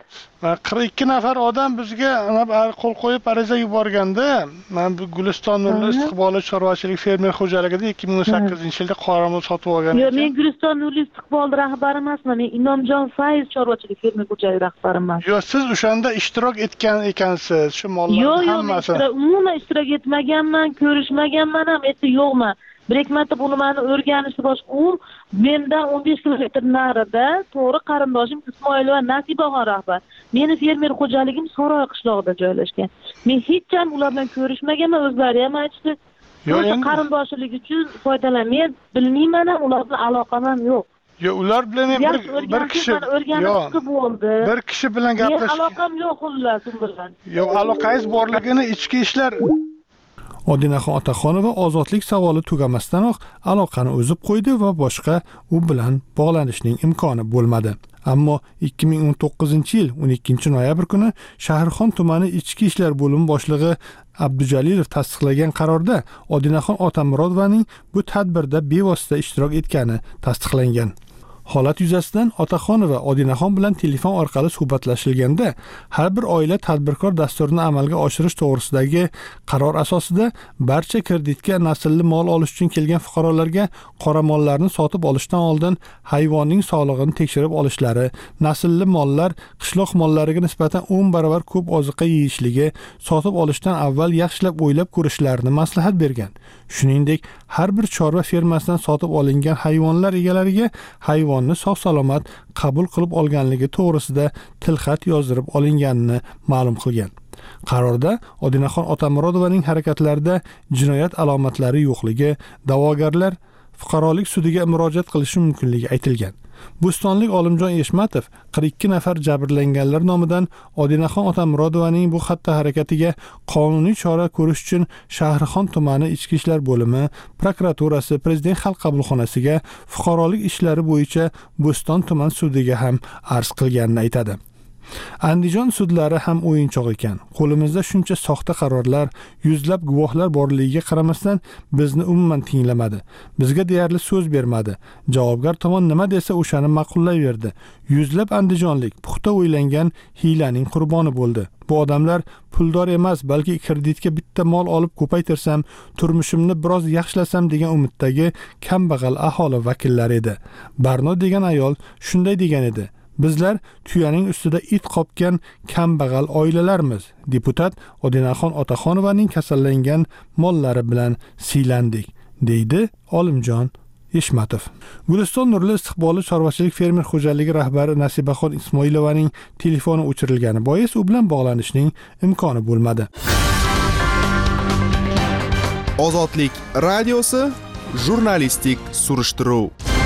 42 nafar odam bizga qo'l qo'yib ariza yuborganda, men bu Guliston Nurli istiqbolli chorvachilik fermer xo'jaligida 2018-yilda qoramol sotib olgan edim. Yo'q, men Guliston Nurli istiqbolli rahbari emasman, men Inomjon Fayz chorvachilik fermer xo'jaligi rahbariman. Yo'q, siz o'shanda ishtirok etgan ekansiz, shu mollarning hammasi. Yo'q, umuman ishtirok etmaganman, ko'rishmaganman ham, yo'qman. Bir marta buni meni o'rganishni boshqa u mendan 15 kilometr narida to'g'ri qarindoshim Ismoilova Nasibaxon rahbar. Meni fermer xo'jaligim Soroy qishlog'ida joylashgan. Men hech ham ular bilan ko'rishmaganman, o'zlari ham aytishdi. Yo'q, qarindoshilik uchun foydalan. Men bilmayman ham, ular bilan aloqam ham yo'q. Yo'q, ular bilan bir kishi bo'ldi. Bir kishi bilan gaplashib. Men aloqam yo'q xullas u bilan. Yo'q, aloqangiz borligini ichki ishlar Odinaxon Otaxonova ozodlik savoli tugamasdanoq aloqani uzib qo'ydi va boshqa u bilan bog'lanishning imkoni bo'lmadi. Ammo 2019-yil 12-noyabr kuni Shahrixon tumani ichki ishlar bo'limi boshlig'i Abdujalilov tasdiqlagan qarorda Odinaxon Otamurodovaning bu tadbirda bevosita ishtirok etgani tasdiqlangan. Holat yuzasidan Otaxonova Odinaxon bilan telefon orqali suhbatlashilganda, har bir oila tadbirkor dasturini amalga oshirish to'g'risidagi qaror asosida barcha kreditga naslli mol olish uchun kelgan fuqarolarga qoramollarni sotib olishdan oldin hayvonning sog'lig'ini tekshirib olishlari, naslli mollar qishloq mollariga nisbatan 10 barobar ko'p oziqa yeyishligi, sotib olishdan avval yaxshilab o'ylab ko'rishlarini maslahat bergan. Shuningdek, har bir chorva fermasidan sotib olingan hayvonlar egalariga hayvonni sog'-salomat qabul qilib olganligi to'g'risida tilxat yozdirib olinganini ma'lum qilgan. Qarorda Odinaxon Otamurodovaning harakatlarida jinoyat alomatlari yo'qligi, da'vogarlar fuqarolik sudiga murojaat qilishi mumkinligi aytilgan. Bo'stonlik Olimjon Eshmatov 42 nafar jabrlanganlar nomidan Odinaxon Otamurodovaning bu xatti harakatiga qonuniy chora ko'rish uchun Shahrixon tumani ichki ishlar bo'limi, prokuraturasi, Prezident xalq qabulxonasiga, fuqarolik ishlari bo'yicha Bo'ston tuman sudiga ham arz qilganini aytadi. Andijon sudlari ham o'yinchoq ekan. Qo'limizda shuncha soxta qarorlar, yuzlab guvohlar borligiga qaramasdan bizni umuman tinglamadi. Bizga deyarli so'z bermadi. Javobgar tomon nima desa o'shani ma'qullayverdi. Yuzlab andijonlik puxta o'ylangan hiylaning qurboni bo'ldi. Bu odamlar puldor emas, balki kreditga bitta mol olib ko'paytirsam, turmushimni biroz yaxshilasam degan umiddagi kambag'al aholi vakillari edi. Barno degan ayol shunday degan edi. Bizlar tuyaning ustida it qopgan kambag'al oilalarmiz. Deputat Odinaxon Otaxonovaning kasallangan mollari bilan siylandik, deydi Olimjon Eshmatov. Guliston Nurli istiqbolli chorvachilik fermer xo'jaligi rahbari Nasibaxon Ismoilovaning telefoni o'chirilgani bois u bilan bog'lanishning imkoni bo'lmadi. Ozodlik radiosi jurnalistik surishtiruv.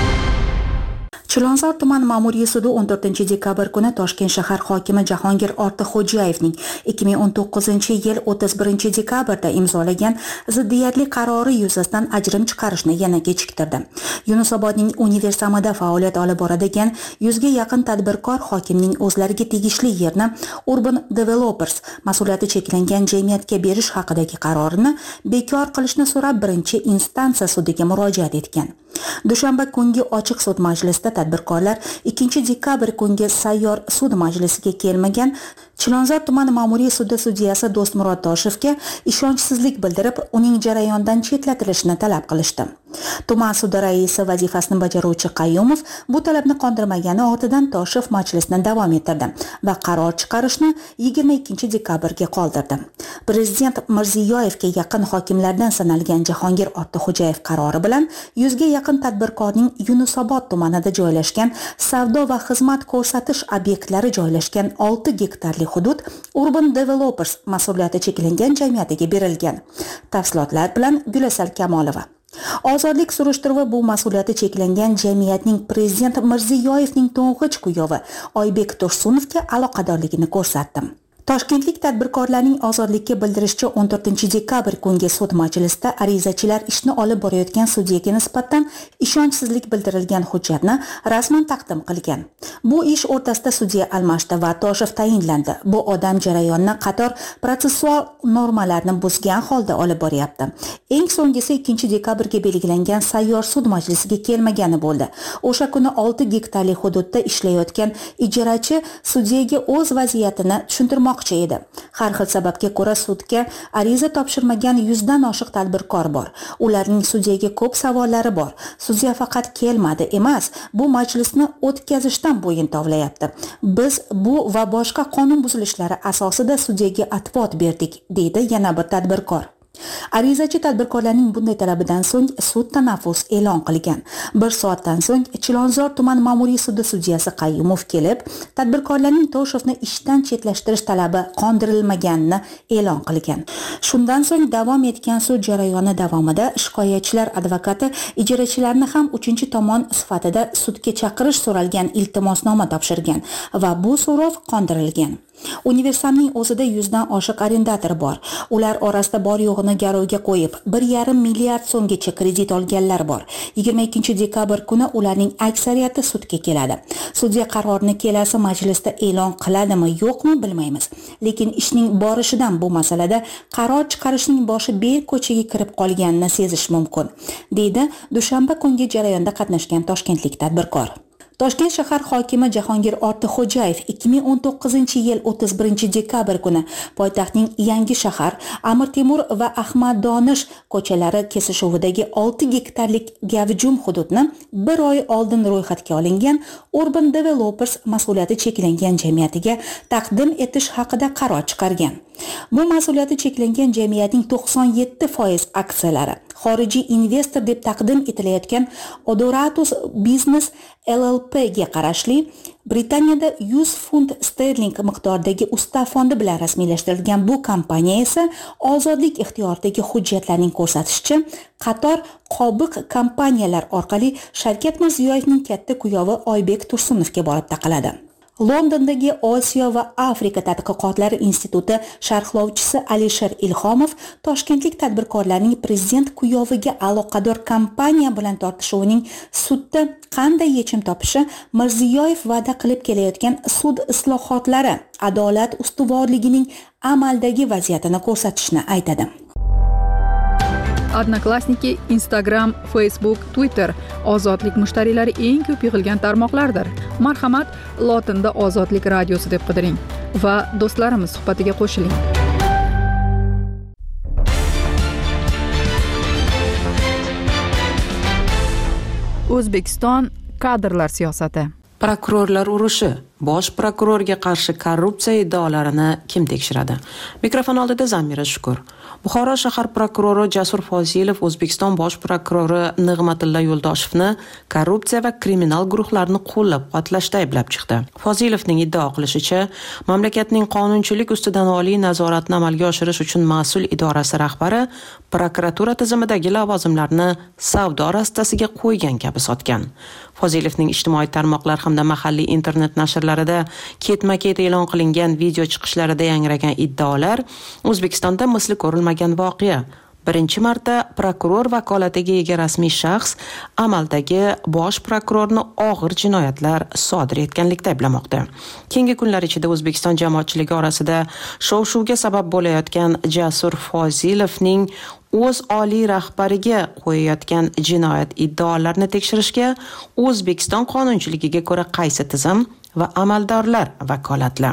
Chilonzor tuman ma'muriy sudi 14-dekabr kuni Toshkent shahar hokimi Jahongir Ortiqxo'jayevning 2019-yil 31-dekabrda imzolagan ziddiyatli qarori yuzasidan ajrim chiqarishni yana kechiktirdi. Yunusobodning Universamida faoliyat olib boradigan 100 ga yaqin tadbirkor hokimning o'zlariga tegishli yerni Urban Developers mas'uliyati cheklangan jamiyatga berish haqidagi qarorini bekor qilishni so'rab birinchi instansiya sudiga murojaat etgan. Dushanba kungi ochiq sud majlisida tadbirkorlar 2-dekabr kungi sayyor sud majlisiga kelmagan Chilonzor tuman ma'muriy sudi sudyasi Do'stmurod Toshevga ishonchsizlik bildirib, uning jarayondan chetlatilishini talab qilishdi. Tuman sudi raisi vazifasini bajaruvchi Qayyumov bu talabni qondirmagani ortidan Toshev majlisni davom ettirdi va qaror chiqarishni 22-dekabrga qoldirdi. Prezident Mirziyoyevga yaqin hokimlardan sanalgan Jahongir Ortiqxo'jayev qarori bilan 100 ga yaqin tadbirkorning Yunusobod tumanida joylashgan savdo va xizmat ko'rsatish obyektlari joylashgan 6 gektarli hudud Urban Developers mas'uliyati cheklangan jamiyatiga berilgan. Tafsilotlar bilan Gulasal Kamolova. Ozodlik surishtiruvi bu mas'uliyati cheklangan jamiyatning prezident Mirziyoyevning to'ng'ich kuyovi Oybek Tursunovga aloqadorligini ko'rsatdi. Toshkentlik tadbirkorlarning ozodlikka bildirishicha 14-dekabr kungi sud majlisida arizachilar ishni olib borayotgan sudyaga nisbatan ishonchsizlik bildirilgan hujjatni rasman taqdim qilgan. Bu ish o'rtasida sudya almashdi va Toshev tayinlandi. Bu odam jarayonni qator protsessual normalarni buzgan holda olib boryapti. Eng so'nggisi 2-dekabrga belgilangan sayyor sud majlisiga kelmagani bo'ldi. O'sha kuni 6 gektarli hududda ishlayotgan ijarachi sudyaga o'z vaziyatini tushuntirmoqchi edi. Har xil sababga ko'ra sudga ariza topshirmagan 100 dan oshiq tadbirkor bor. Ularning sudyaga ko'p savollari bor. Sudya faqat kelmadi emas, bu majlisni o'tkazishdan bo'yin tovlayapti. Biz bu va boshqa qonun buzilishlari asosida sudyaga atvot berdik, deydi yana bir tadbirkor. Arizachi tadbirkorlarning bunday talabidan so'ng sud tanaffus e'lon qilgan. 1 soatdan so'ng Chilonzor tuman ma'muriy sudi sudyasi Qayyumov kelib, tadbirkorlarning Toshevni ishdan chetlashtirish talabi qondirilmaganini e'lon qilgan. Shundan so'ng davom etgan sud jarayoni davomida shikoyatchilar advokati ijarachilarni ham 3-tomon sifatida sudga chaqirish so'ralgan iltimosnoma topshirgan va bu so'rov qondirilgan. Universamning o'zida 100 dan oshiq arrendator bor. Ular orasida bor yo'g'ini garovga qo'yib, 1,5 milliard so'mgacha kredit olganlar bor. 22-dekabr kuni ularning aksariyati sudga keladi. Sudya qarorini kelasi majlisda e'lon qiladimi, yo'qmi bilmaymiz. Lekin ishning borishidan bu masalada qaror chiqarishning boshi ko'chaga kirib qolganini sezish mumkin, deydi dushanba kungi jarayonda qatnashgan toshkentlik tadbirkor. Toshkent shahar hokimi Jahongir Ortiqxo'jayev 2019-yil 31-dekabr kuni poytaxtning Yangi shahar, Amir Temur va Ahmad Donish ko'chalari kesishuvidagi 6 gektarlik gavjum hududni 1 oy oldin ro'yxatga olingan Urban Developers mas'uliyati cheklangan jamiyatiga taqdim etish haqida qaror chiqargan. Bu mas'uliyati cheklangan jamiyatning 97% aksiyalari xorijiy investor deb taqdim etilayotgan Odoratus Business LLP ga qarashli Britaniyada 100 funt sterling miqdoridagi usta fondi bilan rasmiylashtirilgan bu kompaniya esa ozodlik ixtiyoridagi hujjatlarning ko'rsatishicha qator qobiq kompaniyalar orqali Shavkat Mirziyoyevning katta kuyovi Oybek Tursunovga borib taqaladi. Londondagi Osiyo va Afrika tadqiqotlari instituti sharhlovchisi Alisher Ilhomov toshkentlik tadbirkorlarning prezident kuyoviga aloqador kompaniya bilan tortishuvining sudda qanday yechim topishi Mirziyoyev va'da qilib kelayotgan sud islohotlari adolat ustuvorligining amaldagi vaziyatini ko'rsatishini aytadi. Odnoklassniki, Instagram, Facebook, Twitter ozodlik mushtariylari eng ko'p yig'ilgan tarmoqlardir. Marhamat, lotinda Ozodlik radiosi deb qidiring va do'stlarimiz suhbatiga qo'shiling. O'zbekiston kadrlar siyosati. Prokurorlar urushi. Bosh prokurorga qarshi korrupsiya iddaolarini kim tekshiradi? Mikrofon oldida Zamira Shukur. Buxoro shahar prokurori Jasur Fozilov O'zbekiston bosh prokurori Nig'matilla Yo'ldoshevni korrupsiya va kriminal guruhlarni qo'llab-quvvatlashda ayblab chiqdi. Fozilovning iddao qilishicha, mamlakatning qonunchilik ustidan oliy nazoratni amalga oshirish uchun mas'ul idorasi rahbari prokuratura tizimidagi lavozimlarni savdo rastasiga qo'ygan kabi sotgan. Fozilovning ijtimoiy tarmoqlar hamda mahalliy internet nashrlarida ketma-ket e'lon qilingan video chiqishlarida yangragan iddaolar O'zbekistonda misli ko'rilmagan voqea. Birinchi marta prokuror vakolatiga ega rasmiy shaxs amaldagi bosh prokurorni og'ir jinoyatlar sodir etganlikda ayblamoqda. Keyingi kunlar ichida O'zbekiston jamoatchiligi orasida shov-shuvga sabab bo'layotgan Jasur Fozilovning o'z oliy rahbariga qo'yayotgan jinoyat iddaolarini tekshirishga O'zbekiston qonunchiligiga ko'ra qaysi tizim va amaldorlar vakolatli?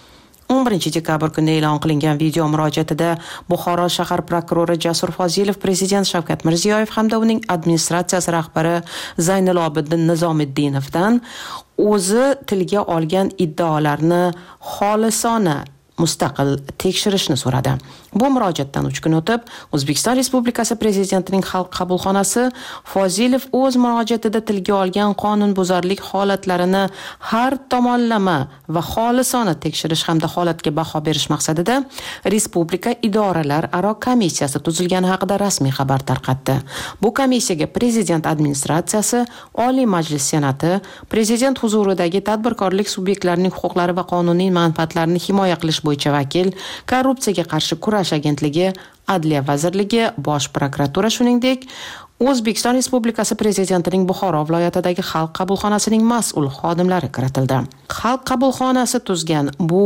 11 dekabr kuni e'lon qilingan video murojaatida Buxoro shahar prokurori Jasur Fozilov prezident Shavkat Mirziyoyev hamda uning administratsiyasi rahbari Zaynilobiddin Nizomiddinovdan o'zi tilga olgan iddaolarni xolisona mustaqil tekshirishni so'radi. Bu murojaatdan 3 kun o'tib, O'zbekiston Respublikasi Prezidentining Xalq qabulxonasi Fozilov o'z murojaatida tilga olgan qonunbuzarlik holatlarini har tomonlama va xolisona tekshirish hamda holatga baho berish maqsadida Respublika idoralararo komissiyasi tuzilgani haqida rasmiy xabar tarqatdi. Bu komissiyaga Prezident administratsiyasi, Oliy Majlis Senati, Prezident huzuridagi tadbirkorlik subyektlarining huquqlari va qonuniy manfaatlarini himoya qilish bo'yicha vakil, korrupsiyaga qarshi kurash agentligi, Adliya vazirligi, Bosh prokuratura shuningdek O'zbekiston Respublikasi Prezidentining Buxoro viloyatidagi Xalq qabulxonasining mas'ul xodimlari kiritildi. Xalq qabulxonasi tuzgan bu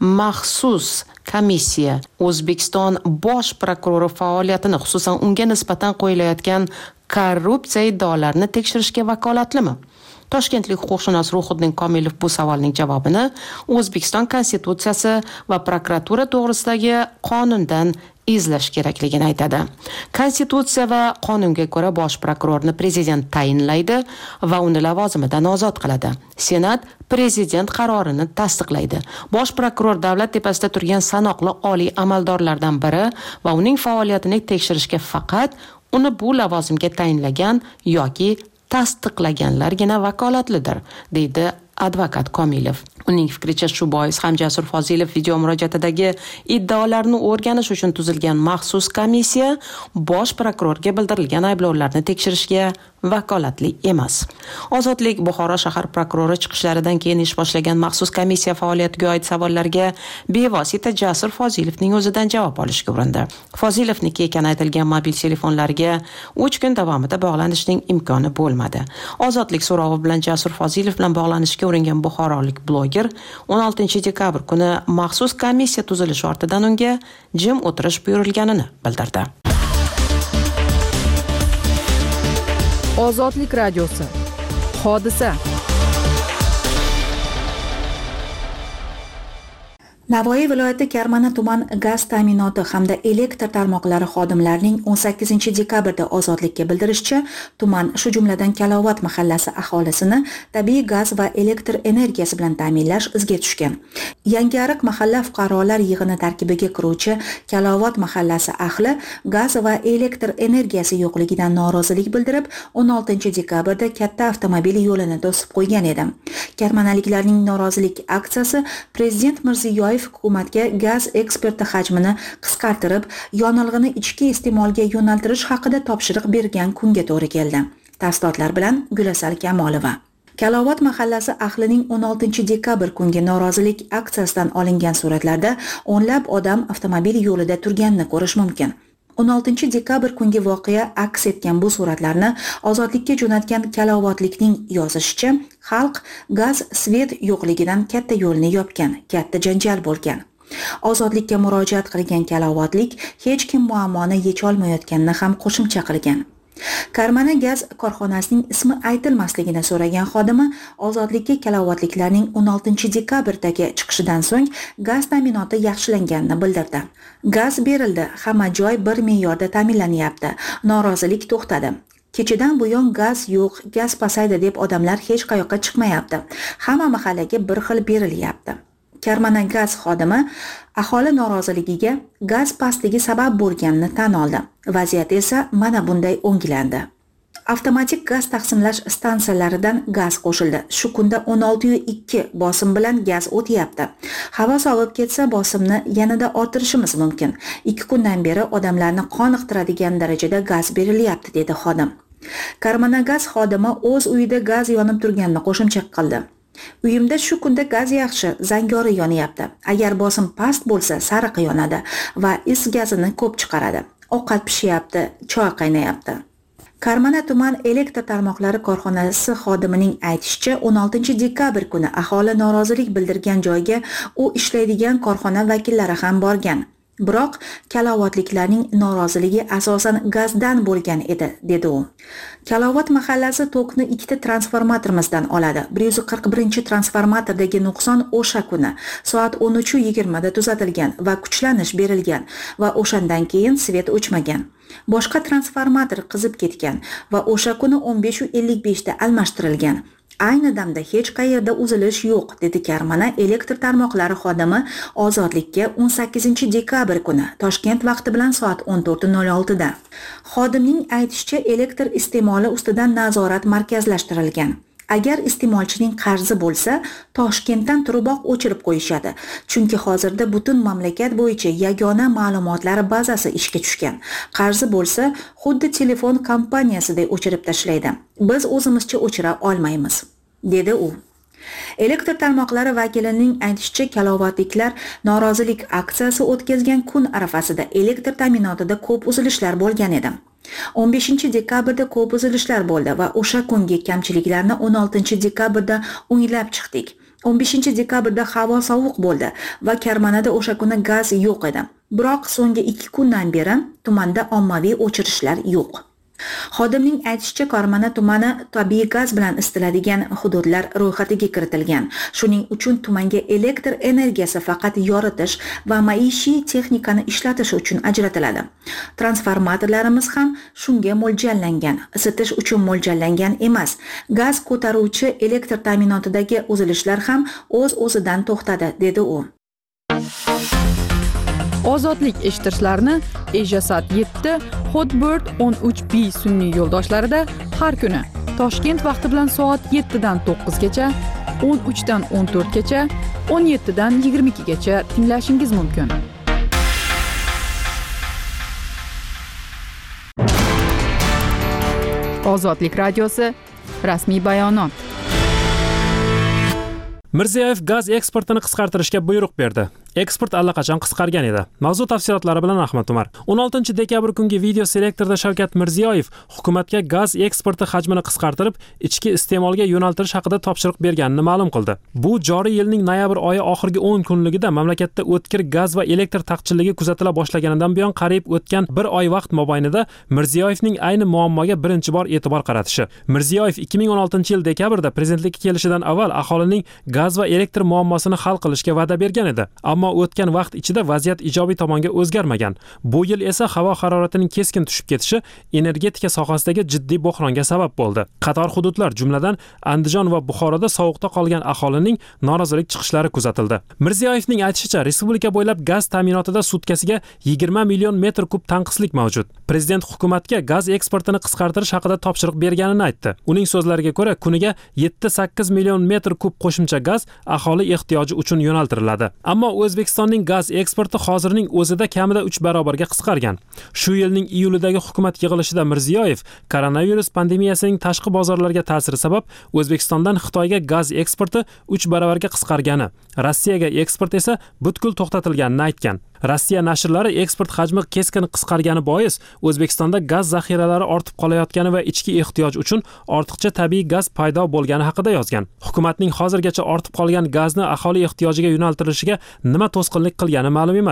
maxsus komissiya O'zbekiston bosh prokurori faoliyatini, xususan unga nisbatan qo'yilayotgan korrupsiya iddaolarini tekshirishga vakolatlimi? Toshkentlik huquqshunos Ruhiddin Komilov bu savolning javobini O'zbekiston Konstitutsiyasi va prokuratura to'g'risidagi qonundan izlash kerakligini aytadi. Konstitutsiya va qonunga ko'ra bosh prokurorni prezident tayinlaydi va uni lavozimidan ozod qiladi. Senat prezident qarorini tasdiqlaydi. Bosh prokuror davlat tepasida turgan sanoqli oliy amaldorlardan biri va uning faoliyatini tekshirishga faqat uni bu lavozimga tayinlagan yoki tasdiqlaganlargina vakolatlidir, deydi advokat Komilov. Uning fikricha shu bois ham Jasur Fozilov video murojaatidagi iddaolarni o'rganish uchun tuzilgan maxsus komissiya bosh prokurorga bildirilgan ayblovlarni tekshirishga vakolatli emas. Ozodlik Buxoro shahar prokurori chiqishlaridan keyin ish boshlagan maxsus komissiya faoliyatiga oid savollarga bevosita Jasur Fozilovning o'zidan javob olishga urindi. Fozilovniki ekani aytilgan mobil telefonlarga 3 kun davomida bog'lanishning imkoni bo'lmadi. Ozodlik so'rovi bilan Jasur Fozilov bilan bog'lanishga uringan buxorolik bloger 16 dekabr kuni maxsus komissiya tuzilishi ortidan unga jim o'tirish buyurilganini bildirdi. Ozodlik radiosi. Hodisa. Navoiy viloyati Karmana tuman gaz ta'minoti hamda elektr tarmoqlari xodimlarining 18 dekabrda ozodlikka bildirishicha, tuman shu jumladan Kalovat mahallasi aholisini tabiiy gaz va elektr energiyasi bilan ta'minlash izga tushgan. Yangiariq mahalla fuqarolar yig'ini tarkibiga kiruvchi Kalovat mahallasi ahli gaz va elektr energiyasi yo'qligidan norozilik bildirib, 16 dekabrda katta avtomobil yo'lini to'sib qo'ygan edi. Karmanaliklarning norozilik aksiyasi Prezident Mirziyoyev hukumatga gaz eksporti hajmini qisqartirib, yonilg'ini ichki iste'molga yo'naltirish haqida topshiriq bergan kunga to'g'ri keldi. Tafsilotlar bilan Gulasal Kamolova. Kalovat mahallasi ahlining 16 dekabr kungi norozilik aksiyasidan olingan suratlarda o'nlab odam avtomobil yo'lida turganini ko'rish mumkin. 16 dekabr kungi voqea aks etgan bu suratlarni ozodlikka jo'natgan Kalovatlikning yozishicha, xalq gaz svet yo'qligidan katta yo'lni yopgan, katta janjal bo'lgan. Ozodlikka murojaat qilgan Kalovatlik hech kim muammoni yecholmayotganini ham qo'shimcha qilgan. Karmana gaz korxonasining ismi aytilmasligini so'ragan xodimi ozodlikka Kalovatliklarning 16 dekabrdagi chiqishidan so'ng gaz ta'minoti yaxshilanganini bildirdi. Gaz berildi, hamma joy bir me'yorda ta'minlanyapti. Norozilik to'xtadi. Kechadan buyon gaz yo'q, gaz pasaydi deb odamlar hech qayoqqa chiqmayapti. Hamma mahallaga bir xil berilyapti. Karmanagaz xodimi aholi noroziligiga gaz pastligi sabab bo'lganini tan oldi. Vaziyat esa mana bunday o'nglandi. Avtomatik gaz taqsimlash stansiyalaridan gaz qo'shildi. Shu kunda 16.2 bosim bilan gaz o'tyapti. Havo sovib ketsa bosimni yanada orttirishimiz mumkin. 2 kundan beri odamlarni qoniqtiradigan darajada gaz berilyapti, dedi xodim. Karmanagaz xodimi o'z uyida gaz yonib turganini qo'shimcha qildi. Uyimda shu kunda gaz yaxshi, zangori yonyapti. Agar bosim past bo'lsa, sariq yonadi va is gazini ko'p chiqaradi. Ovqat pishyapti, choy qaynayapti. Karmana tuman elektr tarmoqlari korxonasi xodimining aytishicha, 16-dekabr kuni aholi norozilik bildirgan joyga u ishlaydigan korxona vakillari ham borgan. Biroq kalovatliklarning noroziligi asosan gazdan bo'lgan edi, dedi u. Kalovat mahallasi tokni 2 transformatorimizdan oladi. 141-transformatordagi nuqson o'sha kuni soat 13:20 da tuzatilgan va kuchlanish berilgan va o'shandan keyin svet o'chmagan. Boshqa transformator qizib ketgan va o'sha kuni 15:55 da almashtirilgan. Ayni damda hech qayerda uzilish yo'q, dedi Karmana elektr tarmoqlari xodimi Ozodlikka 18-dekabr kuni Toshkent vaqti bilan soat 14:06 da. Xodimning aytishicha, elektr iste'moli ustidan nazorat markazlashtirilgan. Agar iste'molchining qarzi bo'lsa, Toshkentdan turiboq o'chirib qo'yishadi. Chunki hozirda butun mamlakat bo'yicha yagona ma'lumotlar bazasi ishga tushgan. Qarzi bo'lsa, xuddi telefon kompaniyasiday o'chirib tashlaydi. Biz o'zimizcha o'chira olmaymiz, dedi u. Elektr tarmoqlari vakilining aytishicha, kalovatliklar norozilik aksiyasi o'tkazgan kun arafasida elektr ta'minotida ko'p uzilishlar bo'lgan edi. 15-dekabrda ko'p uzilishlar bo'ldi va o'sha kungi kamchiliklarni 16-dekabrda o'nglab chiqdik. 15-dekabrda havo sovuq bo'ldi va Karmanada o'sha kuni gaz yo'q edi. Biroq so'nggi 2 kundan beri tumanda ommaviy o'chirishlar yo'q. Xodimning aytishicha, Karmana tumani tabiiy gaz bilan isitiladigan hududlar ro'yxatiga kiritilgan. Shuning uchun tumanga elektr energiyasi faqat yoritish va maishiy texnikani ishlatish uchun ajratiladi. Transformatorlarimiz ham shunga mo'ljallangan, isitish uchun mo'ljallangan emas. Gaz ko'taruvchi elektr ta'minotidagi uzilishlar ham o'z-o'zidan to'xtadi, dedi u. Ozodlik eshittirishlarni Ejasat 7, Hotbird 13B sun'iy yo'ldoshlarida har kuni Toshkent vaqti bilan soat 7 dan 9 gacha, 13 dan 14 gacha, 17 dan 22 gacha tinglashingiz mumkin. Ozodlik radiosi rasmiy bayonot. Mirziyoyev gaz eksportini qisqartirishga buyruq berdi. Eksport allaqachon qisqargan edi. Mavzu tafsilotlari bilan Ahmad Umar. 16-dekabr kungi video selektorda Shavkat Mirziyoyev hukumatga gaz eksporti hajmini qisqartirib, ichki iste'molga yo'naltirish haqida topshiriq berganini ma'lum qildi. Bu joriy yilning noyabr oyi oxirgi 10 kunligida mamlakatda o'tkir gaz va elektr taqchilligi kuzatila boshlaganidan buyon qariyb o'tgan bir oy vaqt mobaynida Mirziyoyevning ayni muammoga birinchi bor e'tibor qaratishi. Mirziyoyev 2016-yil dekabrda prezidentlikka kelishidan avval aholining gaz va elektr muammosini hal qilishga va'da bergan edi. Ammo o'tgan vaqt ichida vaziyat ijobiy tomonga o'zgarmagan. Bu yil esa havo haroratining keskin tushib ketishi energetika sohasidagi jiddiy bo'hronga sabab bo'ldi. Qator hududlar, jumladan Andijon va Buxoroda sovuqda qolgan aholining norozilik chiqishlari kuzatildi. Mirziyoyevning aytishicha, respublika bo'ylab gaz ta'minotida sutkasiga 20 million metr kub tanqislik mavjud. Prezident hukumatga gaz eksportini qisqartirish haqida topshiriq berganini aytdi. Uning so'zlariga ko'ra, kuniga 7-8 million metr kub qo'shimcha gaz aholi ehtiyoji uchun yo'naltiriladi. Ammo O'zbekistonning gaz eksporti hozirning o'zida kamida 3 barobarga qisqargan. Shu yilning iyulidagi hukumat yig'ilishida Mirziyoyev koronavirus pandemiyasining tashqi bozorlarga ta'siri sabab O'zbekistondan Xitoyga gaz eksporti 3 barobarga qisqargani, Rossiyaga eksport esa butkul to'xtatilganini aytgan. Rossiya nashrlari eksport hajmi keskin qisqargani bois O'zbekistonda gaz zaxiralari ortib qolayotgani va ichki ehtiyoj uchun ortiqcha tabiiy gaz paydo bo'lgani haqida yozgan. Hukumatning hozirgacha ortib qolgan gazni aholi ehtiyojiga yo'naltirishiga nima to'sqinlik qilgani ma'lum emas.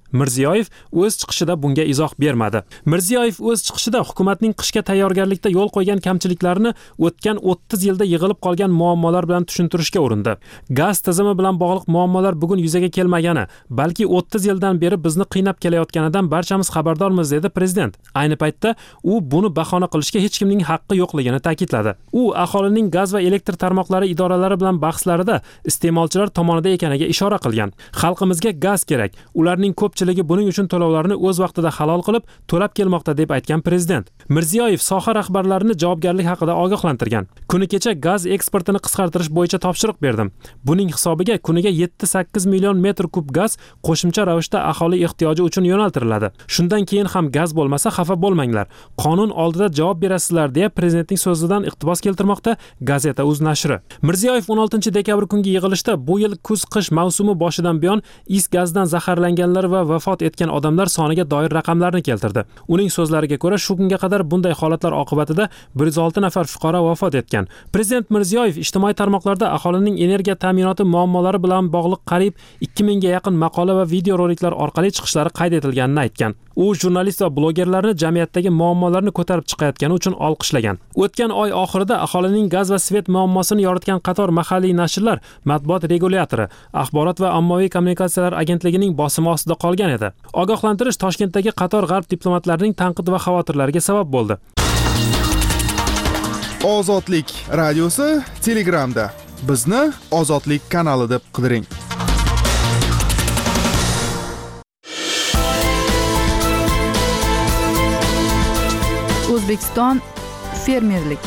Mirziyoyev o'z chiqishida bunga izoh bermadi. Mirziyoyev o'z chiqishida hukumatning qishga tayyorgarlikda yo'l qo'ygan kamchiliklarni o'tgan 30 yilda yig'ilib qolgan muammolar bilan tushuntirishga urindi. Gaz tizimi bilan bog'liq muammolar bugun yuzaga kelmagani, balki 30 yildan beri bizni qiynab kelayotganidan barchamiz xabardormiz, dedi prezident. Ayni paytda u buni bahona qilishga hech kimning haqqi yo'qligini ta'kidladi. U aholining gaz va elektr tarmoqlari idoralari bilan bahslarida iste'molchilar tomonida ekaniga ishora qilgan. Xalqimizga gaz kerak. Ularning ko'pchiligi buning uchun to'lovlarni o'z vaqtida halol qilib, to'lab kelmoqda, deb aytgan prezident. Mirziyoyev soha rahbarlarini javobgarlik haqida ogohlantirgan. Kuni kecha gaz eksportini qisqartirish bo'yicha topshiriq berdim. Buning hisobiga kuniga 7-8 million metr kub gaz qo'shimcha ravishda aholi ehtiyoji uchun yo'naltiriladi. Shundan keyin ham gaz bo'lmasa xafa bo'lmanglar. Qonun oldida javob berasizlar, deya prezidentning so'zidan iqtibos keltirmoqda Gazeta.uz nashri. Mirziyoyev 16 dekabr kungi yig'ilishda bu yil kuz-qish mavsumi boshidan buyon is gazdan zaharlanganlar va vafot etgan odamlar soniga doir raqamlarni keltirdi. Uning so'zlariga ko'ra, shu kunga qadar bunday holatlar oqibatida 106 nafar fuqaro vafot etgan. Prezident Mirziyoyev ijtimoiy tarmoqlarda aholining energiya ta'minoti muammolari bilan bog'liq qariyb 2000 ga yaqin maqola va video roliklar orqali chiqishlari qayd etilganini aytgan. U jurnalist va blogerlarni jamiyatdagi muammolarni ko'tarib chiqayotgani uchun olqishlagan. O'tgan oy oxirida aholining gaz va svet muammosini yoritgan qator mahalliy nashrlar matbuot regulyatori, axborot va ommaviy kommunikatsiyalar agentligining bosimi ostida qolgan edi. Ogohlantirish Toshkentdagi qator g'arb diplomatlarining tanqid va xavotirlariga sabab bo'ldi. Ozodlik radiosi Telegramda. Bizni Ozodlik kanali deb qidiring. O'zbekiston fermerlik.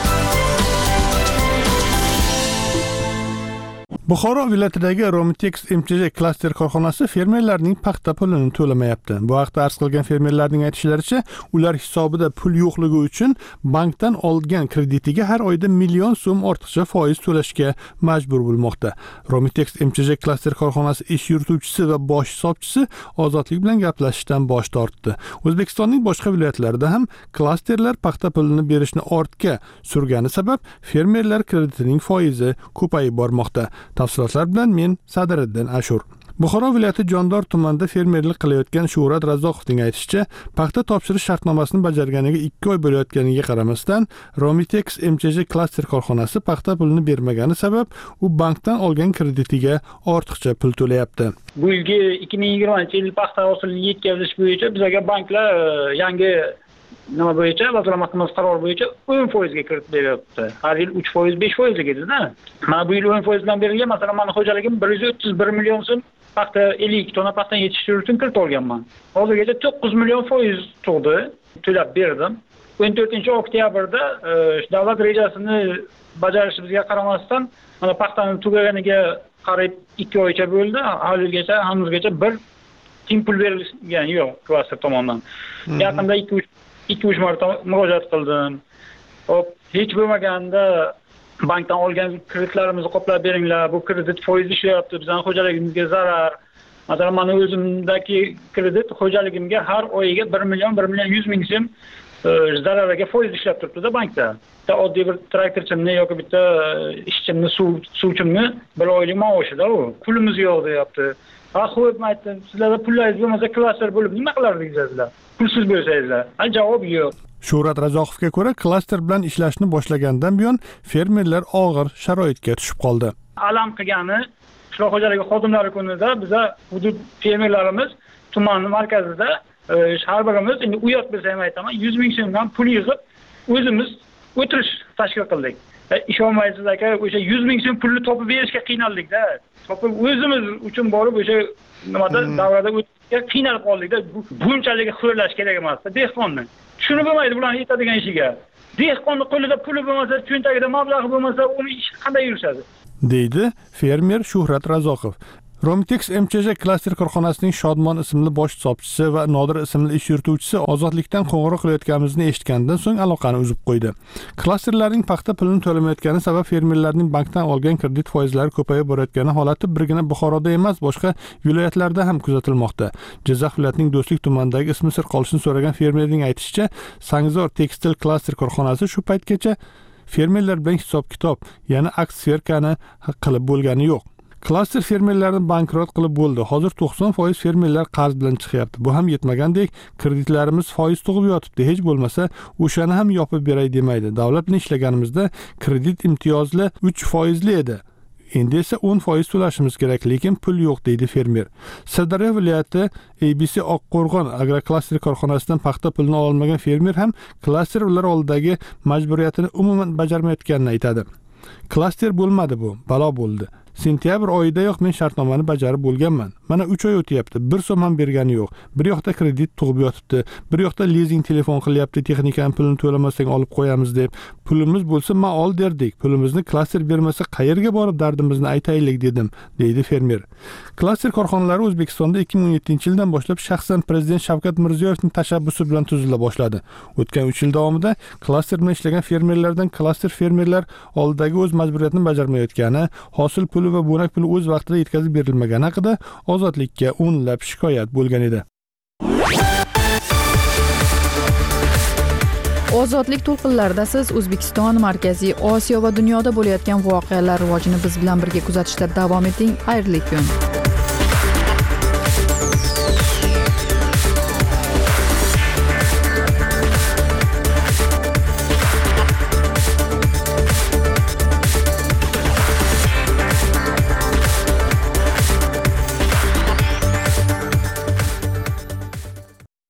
Buxoro viloyatidagi Romitex MCJ klaster korxonasi fermerlarning paxta pulini to'lamayapti. Bu haqda arz qilgan fermerlarning aytishlaricha, ular hisobida pul yo'qligi uchun bankdan olgan kreditiga har oyda million so'm ortiqcha foiz to'lashga majbur bo'lmoqda. Romitex MCJ klaster korxonasi ish yurituvchisi va bosh hisobchisi Ozodlik bilan gaplashishdan bosh tortdi. O'zbekistonning boshqa viloyatlarida ham klasterlar paxta pulini berishni ortga surgani sabab fermerlar kreditining foizi ko'payib bormoqda. Tafsilotlar bilan men Sadiriddin Ashur. Buxoro viloyati Jondor tumanida fermerlik qilayotgan Shuhrat Razoqovning aytishicha, paxta topshirish shartnomasini bajarganiga 2 oy bo'layotganiga qaramasdan, Romitex MCJ klaster korxonasi paxta pulini bermagani sabab u bankdan olgan kreditiga ortiqcha pul to'layapti. Bu yilgi 2020-yil paxta hosilini yetkazish bo'yicha bizga banklar yangi nima bo'yicha, vazirlar mahkamasi qarori bo'yicha 10% ga kiritib beryapti. Har yil 3%, 5% edi-da. Mana bu yil 10% bilan berilgan, masalan, meni xo'jaligim 131 million so'm paxta 50 tonna paxtani yetishtirish uchun kiritib olganman. Hozirgacha 9 million foiz tug'di, to'lab berdim. 14-oktyabrda davlat rejasini bajarishimizga qaramasdan, mana paxtani tugaganiga qariyb 2 oycha bo'ldi. Hozirgacha hanuzgacha bir tim pul berilgan yo'q klaster tomonidan. Yaqinda 2-3 marta murojaat qildim. Hop, hech bo'lmaganda bankdan olgan kreditlarimizni qoplab beringlar. Bu kredit foiz ishlayapti, bizning xo'jaligimizga zarar. Masalan, meni o'zimdagi kredit xo'jaligimga har oyiga 1 million 100 ming so'm zarariga foiz ishlab turibdi-da bankda. Oddiy bir traktorchimni yoki bitta ishchimni, suvchimni bir oylik maoshida u. Pulimiz yo'q deyapti. Xo'p, aytdim, sizlarda pullaringiz bo'lmasa klaster bo'lib nima qilardingiz sizlar? Pulsiz bo'lsangizlar. Javob yo'q. Shuhrat Razoqovga ko'ra, klaster bilan ishlashni boshlagandan buyon fermerlar og'ir sharoitga tushib qoldi. Alam qilgani qishloq xo'jaligi xodimlari kunida biza hudud fermerlarimiz tuman markazida har birimiz, endi uyat bo'lsa ham aytaman, 100 ming so'mdan pul yig'ib o'zimiz o'tirish tashkil qildik. Ishonmaysiz aka, o'sha 100 ming so'm pulni topib berishga qiynaldik-da. Topib o'zimiz uchun borib o'sha nimada davrada o'tishga qiynalib qoldik-da. Bunchalik xo'rlash kerak emas-da dehqonni. Tushunib bo'lmaydi bularning yetadigan ishiga. Dehqonni qo'lida puli bo'lmasa, cho'ntagida mablag'i bo'lmasa, uni ishi qanday yurishadi? deydi fermer Shuhrat Razoqov. Romitex MCJ klaster korxonasining Shodmon ismli bosh hisobchisi va Nodir ismli ish yurituvchisi Ozodlikdan qo'ng'iroq qilayotganimizni eshitgandan so'ng aloqani uzib qo'ydi. Klasterlarning paxta pulini to'lamayotgani sabab fermerlarning bankdan olgan kredit foizlari ko'payib borayotgani holati birgina Buxoroda emas, boshqa viloyatlarda ham kuzatilmoqda. Jizzax viloyatining Do'stlik tumanidagi ismi sir qolishini so'ragan fermerning aytishicha, Sangzor tekstil klaster korxonasi shu paytgacha fermerlar bilan hisob-kitob, yana aks sverkani qilib bo'lgani yo'q. Klaster fermerlarni bankrot qilib bo'ldi. Hozir 90% fermerlar qarz bilan chiqyapti. Bu ham yetmagandek, kreditlarimiz foiz tug'ib yotibdi. Hech bo'lmasa, o'shani ham yopib beray demaydi. Davlat bilan ishlaganimizda kredit imtiyozli 3% edi. Endi esa 10% to'lashimiz kerak, lekin pul yo'q deydi fermer. Sirdaryo viloyati ABC Oqqo'rg'on agroklaster korxonasidan paxta pulini olmagan fermer ham klaster ular oldidagi majburiyatini umuman bajarmayotganini aytadi. Klaster bo'lmadi bu, balo bo'ldi. Sentyabr oyidayoq men shartnomani bajarib bo'lganman. Mana 3 oy o'tyapti, 1 so'm ham bergani yo'q. Bir yoqda kredit tug'ib yotibdi, bir yoqda lizing telefon qilyapti, texnikani pulini to'lamasang olib qo'yamiz deb. Pulimiz bo'lsa, men ol derdik. Pulimizni klaster bermasa, qayerga borib dardimizni aytaylik dedim, deydi fermer. Klaster korxonalari O'zbekistonda 2017-yildan boshlab shaxsan prezident Shavkat Mirziyoyevning tashabbusi bilan tuzila boshladi. O'tgan 3 yil davomida klaster bilan ishlagan fermerlardan klaster fermerlar oldidagi o'z majburiyatini bajarmayotgani, hosil puli va bo'nak puli o'z vaqtida yetkazib berilmagani haqida ozodlikka o'nlab shikoyat bo'lgan edi. Ozodlik to'lqinlarida siz O'zbekiston, Markaziy Osiyo va dunyoda bo'layotgan voqealar rivojini biz bilan birga kuzatishda davom eting. Xayrli kun.